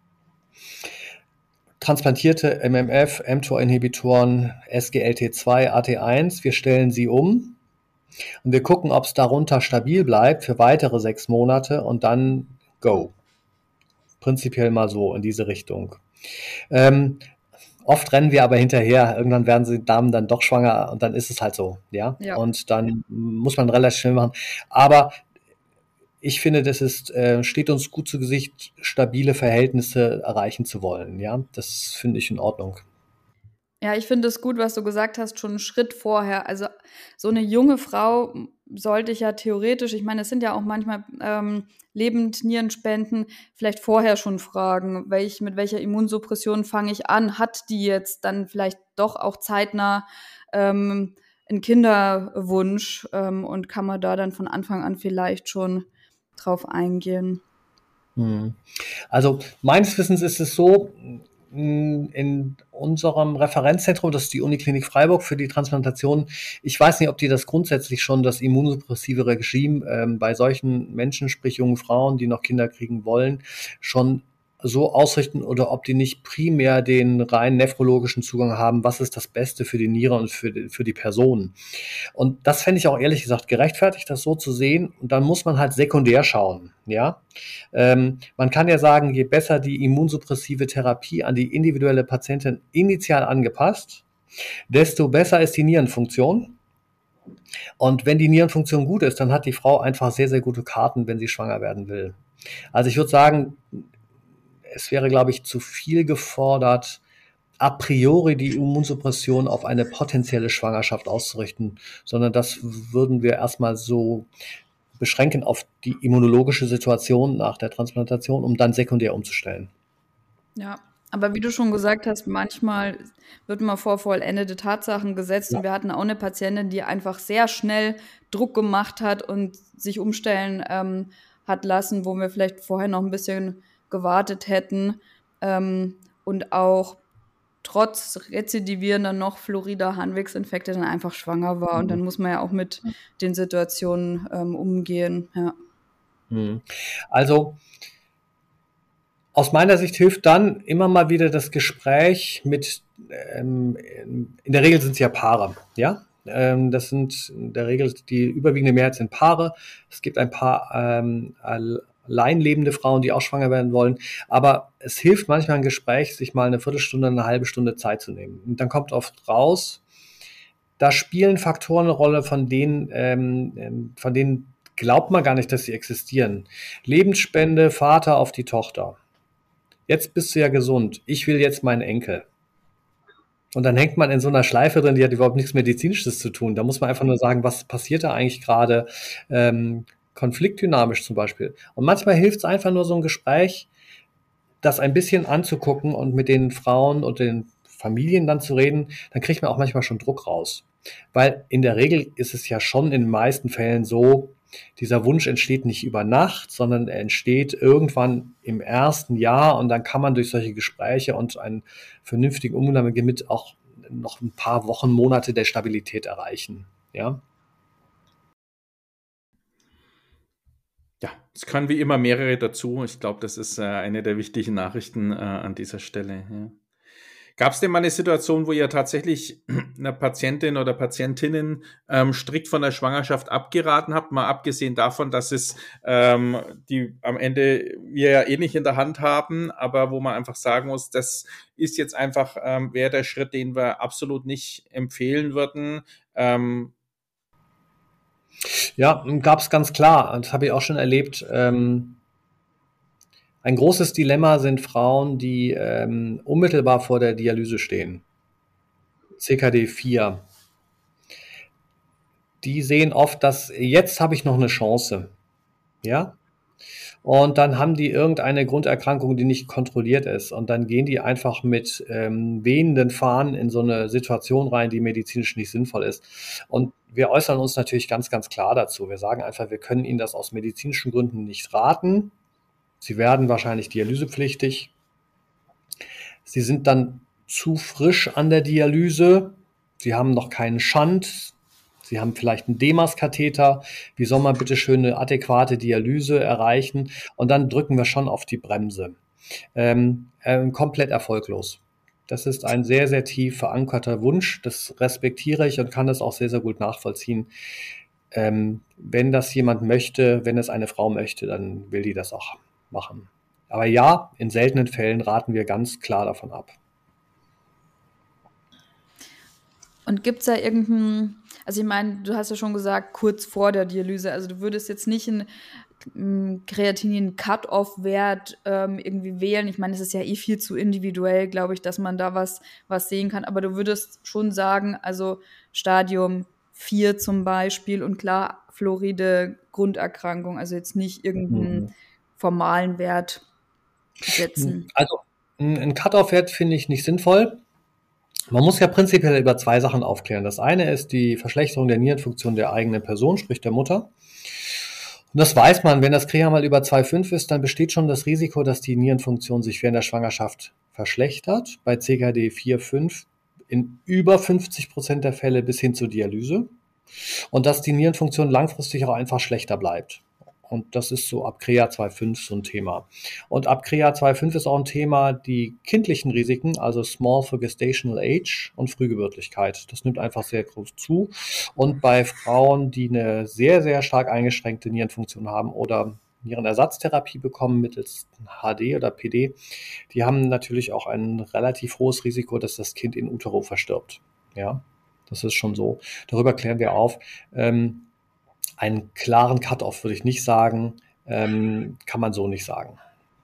Transplantierte MMF, mTOR-Inhibitoren, SGLT2, AT1. Wir stellen sie um und wir gucken, ob es darunter stabil bleibt für weitere 6 Monate und dann go. Prinzipiell mal so in diese Richtung. Oft rennen wir aber hinterher. Irgendwann werden die Damen dann doch schwanger und dann ist es halt so, ja. Und dann muss man relativ schnell machen. Aber ich finde, das steht uns gut zu Gesicht, stabile Verhältnisse erreichen zu wollen, ja. Das finde ich in Ordnung. Ja, ich finde es gut, was du gesagt hast, schon einen Schritt vorher. Also so eine junge Frau sollte ich ja theoretisch, ich meine, es sind ja auch manchmal Lebendnierenspenden, vielleicht vorher schon fragen, mit welcher Immunsuppression fange ich an? Hat die jetzt dann vielleicht doch auch zeitnah einen Kinderwunsch und kann man da dann von Anfang an vielleicht schon drauf eingehen? Also meines Wissens ist es so, in unserem Referenzzentrum, das ist die Uniklinik Freiburg für die Transplantation. Ich weiß nicht, ob die das grundsätzlich schon, das immunsuppressive Regime bei solchen Menschen, sprich jungen Frauen, die noch Kinder kriegen wollen, schon so ausrichten oder ob die nicht primär den rein nephrologischen Zugang haben, was ist das Beste für die Niere und für die Person. Und das fände ich auch ehrlich gesagt gerechtfertigt, das so zu sehen. Und dann muss man halt sekundär schauen. Ja, man kann ja sagen, je besser die immunsuppressive Therapie an die individuelle Patientin initial angepasst, desto besser ist die Nierenfunktion. Und wenn die Nierenfunktion gut ist, dann hat die Frau einfach sehr, sehr gute Karten, wenn sie schwanger werden will. Also ich würde sagen, es wäre, glaube ich, zu viel gefordert, a priori die Immunsuppression auf eine potenzielle Schwangerschaft auszurichten, sondern das würden wir erstmal so beschränken auf die immunologische Situation nach der Transplantation, um dann sekundär umzustellen. Ja, aber wie du schon gesagt hast, manchmal wird man vor vollendete Tatsachen gesetzt. Ja. Und wir hatten auch eine Patientin, die einfach sehr schnell Druck gemacht hat und sich umstellen hat lassen, wo wir vielleicht vorher noch ein bisschen gewartet hätten und auch trotz rezidivierender noch florida Harnwegsinfekte dann einfach schwanger war. Und dann muss man ja auch mit den Situationen umgehen. Ja. Also aus meiner Sicht hilft dann immer mal wieder das Gespräch mit, in der Regel sind es ja Paare, ja? Das sind in der Regel die überwiegende Mehrheit sind Paare. Es gibt ein paar allein lebende Frauen, die auch schwanger werden wollen. Aber es hilft manchmal im Gespräch, sich mal eine Viertelstunde, eine halbe Stunde Zeit zu nehmen. Und dann kommt oft raus, da spielen Faktoren eine Rolle, von denen glaubt man gar nicht, dass sie existieren. Lebensspende, Vater auf die Tochter. Jetzt bist du ja gesund. Ich will jetzt meinen Enkel. Und dann hängt man in so einer Schleife drin, die hat überhaupt nichts Medizinisches zu tun. Da muss man einfach nur sagen, was passiert da eigentlich gerade, konfliktdynamisch zum Beispiel. Und manchmal hilft es einfach nur so ein Gespräch, das ein bisschen anzugucken und mit den Frauen und den Familien dann zu reden, dann kriegt man auch manchmal schon Druck raus. Weil in der Regel ist es ja schon in den meisten Fällen so, dieser Wunsch entsteht nicht über Nacht, sondern er entsteht irgendwann im ersten Jahr und dann kann man durch solche Gespräche und einen vernünftigen Umgang damit auch noch ein paar Wochen, Monate der Stabilität erreichen. Ja. Ja, es kann wie immer mehrere dazu. Ich glaube, das ist eine der wichtigen Nachrichten an dieser Stelle. Ja. Gab es denn mal eine Situation, wo ihr tatsächlich einer Patientin oder Patientinnen strikt von der Schwangerschaft abgeraten habt, mal abgesehen davon, dass es die am Ende wir ja eh nicht in der Hand haben, aber wo man einfach sagen muss, das ist jetzt einfach, wäre der Schritt, den wir absolut nicht empfehlen würden. Ja, gab es ganz klar. Das habe ich auch schon erlebt. Ein großes Dilemma sind Frauen, die unmittelbar vor der Dialyse stehen. CKD 4. Die sehen oft, dass jetzt habe ich noch eine Chance. Ja? Und dann haben die irgendeine Grunderkrankung, die nicht kontrolliert ist. Und dann gehen die einfach mit wehenden Fahnen in so eine Situation rein, die medizinisch nicht sinnvoll ist. Und wir äußern uns natürlich ganz, ganz klar dazu. Wir sagen einfach, wir können Ihnen das aus medizinischen Gründen nicht raten. Sie werden wahrscheinlich dialysepflichtig. Sie sind dann zu frisch an der Dialyse. Sie haben noch keinen Schand. Sie haben vielleicht einen Demas-Katheter. Wie soll man bitte schön eine adäquate Dialyse erreichen? Und dann drücken wir schon auf die Bremse. Komplett erfolglos. Das ist ein sehr, sehr tief verankerter Wunsch. Das respektiere ich und kann das auch sehr, sehr gut nachvollziehen. Wenn das jemand möchte, wenn es eine Frau möchte, dann will die das auch machen. Aber ja, in seltenen Fällen raten wir ganz klar davon ab. Und gibt es da irgendeinen, also ich meine, du hast ja schon gesagt, kurz vor der Dialyse, also du würdest jetzt nicht einen Kreatinin-Cut-Off-Wert irgendwie wählen. Ich meine, es ist ja eh viel zu individuell, glaube ich, dass man da was sehen kann. Aber du würdest schon sagen, also Stadium 4 zum Beispiel und klar, Fluoride Grunderkrankung, also jetzt nicht irgendeinen formalen Wert setzen. Also ein Cut-Off-Wert finde ich nicht sinnvoll. Man muss ja prinzipiell über zwei Sachen aufklären. Das eine ist die Verschlechterung der Nierenfunktion der eigenen Person, sprich der Mutter. Und das weiß man, wenn das KREA mal über 2,5 ist, dann besteht schon das Risiko, dass die Nierenfunktion sich während der Schwangerschaft verschlechtert. Bei CKD 4, 5 in über 50% der Fälle bis hin zur Dialyse. Und dass die Nierenfunktion langfristig auch einfach schlechter bleibt. Und das ist so ab KREA 2,5 so ein Thema. Und ab KREA 2,5 ist auch ein Thema die kindlichen Risiken, also Small for Gestational Age und Frühgeburtlichkeit. Das nimmt einfach sehr groß zu. Und bei Frauen, die eine sehr, sehr stark eingeschränkte Nierenfunktion haben oder Nierenersatztherapie bekommen mittels HD oder PD, die haben natürlich auch ein relativ hohes Risiko, dass das Kind in utero verstirbt. Ja, das ist schon so. Darüber klären wir auf. Einen klaren Cut-Off würde ich nicht sagen, kann man so nicht sagen.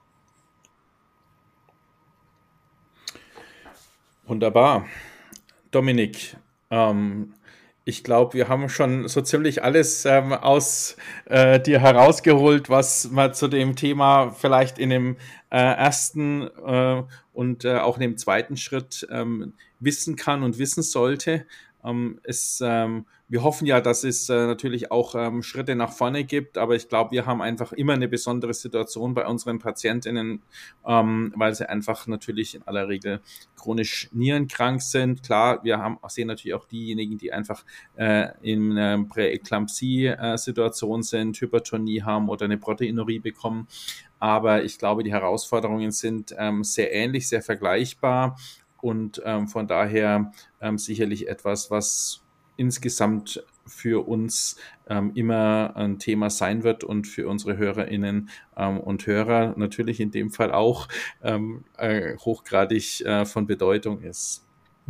Wunderbar. Dominik, ich glaube, wir haben schon so ziemlich alles aus dir herausgeholt, was man zu dem Thema vielleicht in dem ersten und auch in dem zweiten Schritt wissen kann und wissen sollte. Wir hoffen ja, dass es natürlich auch Schritte nach vorne gibt, aber ich glaube, wir haben einfach immer eine besondere Situation bei unseren Patientinnen, weil sie einfach natürlich in aller Regel chronisch nierenkrank sind. Klar, sehen natürlich auch diejenigen, die einfach in Präeklampsie-Situation sind, Hypertonie haben oder eine Proteinurie bekommen. Aber ich glaube, die Herausforderungen sind sehr ähnlich, sehr vergleichbar. Und von daher sicherlich etwas, was insgesamt für uns immer ein Thema sein wird und für unsere HörerInnen und Hörer natürlich in dem Fall auch hochgradig von Bedeutung ist.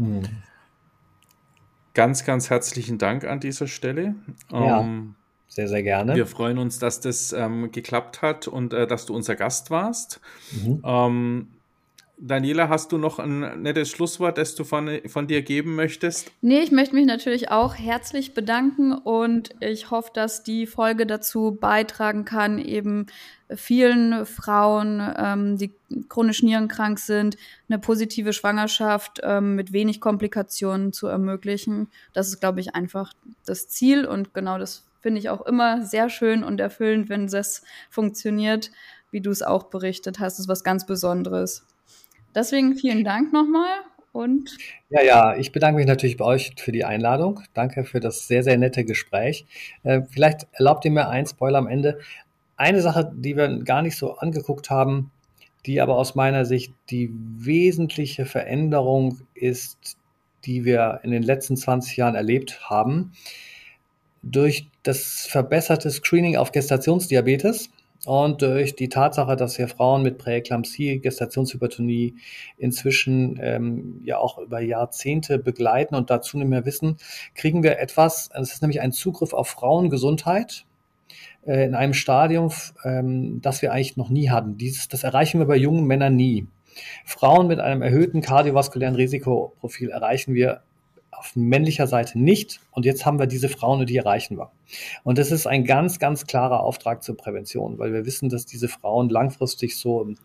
Ganz, ganz herzlichen Dank an dieser Stelle. Ja, sehr, sehr gerne. Wir freuen uns, dass das geklappt hat und dass du unser Gast warst. Daniela, hast du noch ein nettes Schlusswort, das du von dir geben möchtest? Nee, ich möchte mich natürlich auch herzlich bedanken und ich hoffe, dass die Folge dazu beitragen kann, eben vielen Frauen, die chronisch nierenkrank sind, eine positive Schwangerschaft mit wenig Komplikationen zu ermöglichen. Das ist, glaube ich, einfach das Ziel und genau das finde ich auch immer sehr schön und erfüllend, wenn das funktioniert, wie du es auch berichtet hast. Das ist was ganz Besonderes. Deswegen vielen Dank nochmal und Ja, ich bedanke mich natürlich bei euch für die Einladung. Danke für das sehr, sehr nette Gespräch. Vielleicht erlaubt ihr mir einen Spoiler am Ende. Eine Sache, die wir gar nicht so angeguckt haben, die aber aus meiner Sicht die wesentliche Veränderung ist, die wir in den letzten 20 Jahren erlebt haben, durch das verbesserte Screening auf Gestationsdiabetes und durch die Tatsache, dass wir Frauen mit Präeklampsie, Gestationshypertonie inzwischen ja auch über Jahrzehnte begleiten und dazu nicht mehr wissen, kriegen wir etwas, es ist nämlich ein Zugriff auf Frauengesundheit in einem Stadium, das wir eigentlich noch nie hatten. Das erreichen wir bei jungen Männern nie. Frauen mit einem erhöhten kardiovaskulären Risikoprofil erreichen wir auf männlicher Seite nicht. Und jetzt haben wir diese Frauen und die erreichen wir. Und das ist ein ganz, ganz klarer Auftrag zur Prävention, weil wir wissen, dass diese Frauen langfristig so im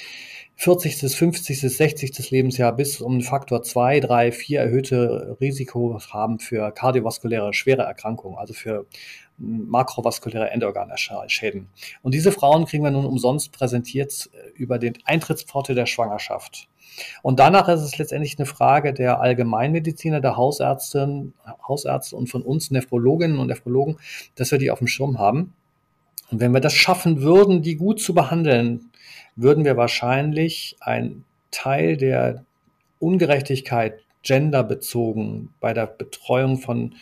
40., 50., 60. Lebensjahr bis um einen Faktor 2, 3, 4 erhöhte Risiko haben für kardiovaskuläre schwere Erkrankungen, also für makrovaskuläre Endorganschäden. Und diese Frauen kriegen wir nun umsonst präsentiert über den Eintrittspforte der Schwangerschaft. Und danach ist es letztendlich eine Frage der Allgemeinmediziner, der Hausärzte und von uns Nephrologinnen und Nephrologen, dass wir die auf dem Schirm haben. Und wenn wir das schaffen würden, die gut zu behandeln, würden wir wahrscheinlich einen Teil der Ungerechtigkeit genderbezogen bei der Betreuung von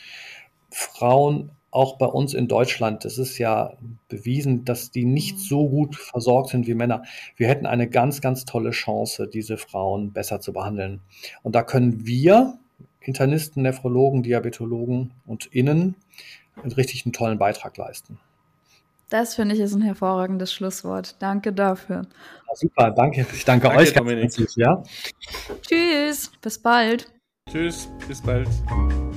Frauen auch bei uns in Deutschland, das ist ja bewiesen, dass die nicht so gut versorgt sind wie Männer. Wir hätten eine ganz, ganz tolle Chance, diese Frauen besser zu behandeln. Und da können wir, Internisten, Nephrologen, Diabetologen und Innen, einen richtig tollen Beitrag leisten. Das finde ich ist ein hervorragendes Schlusswort. Danke dafür. Ja, super, danke. Ich danke euch ganz herzlich. Ja? Tschüss, bis bald. Tschüss, bis bald.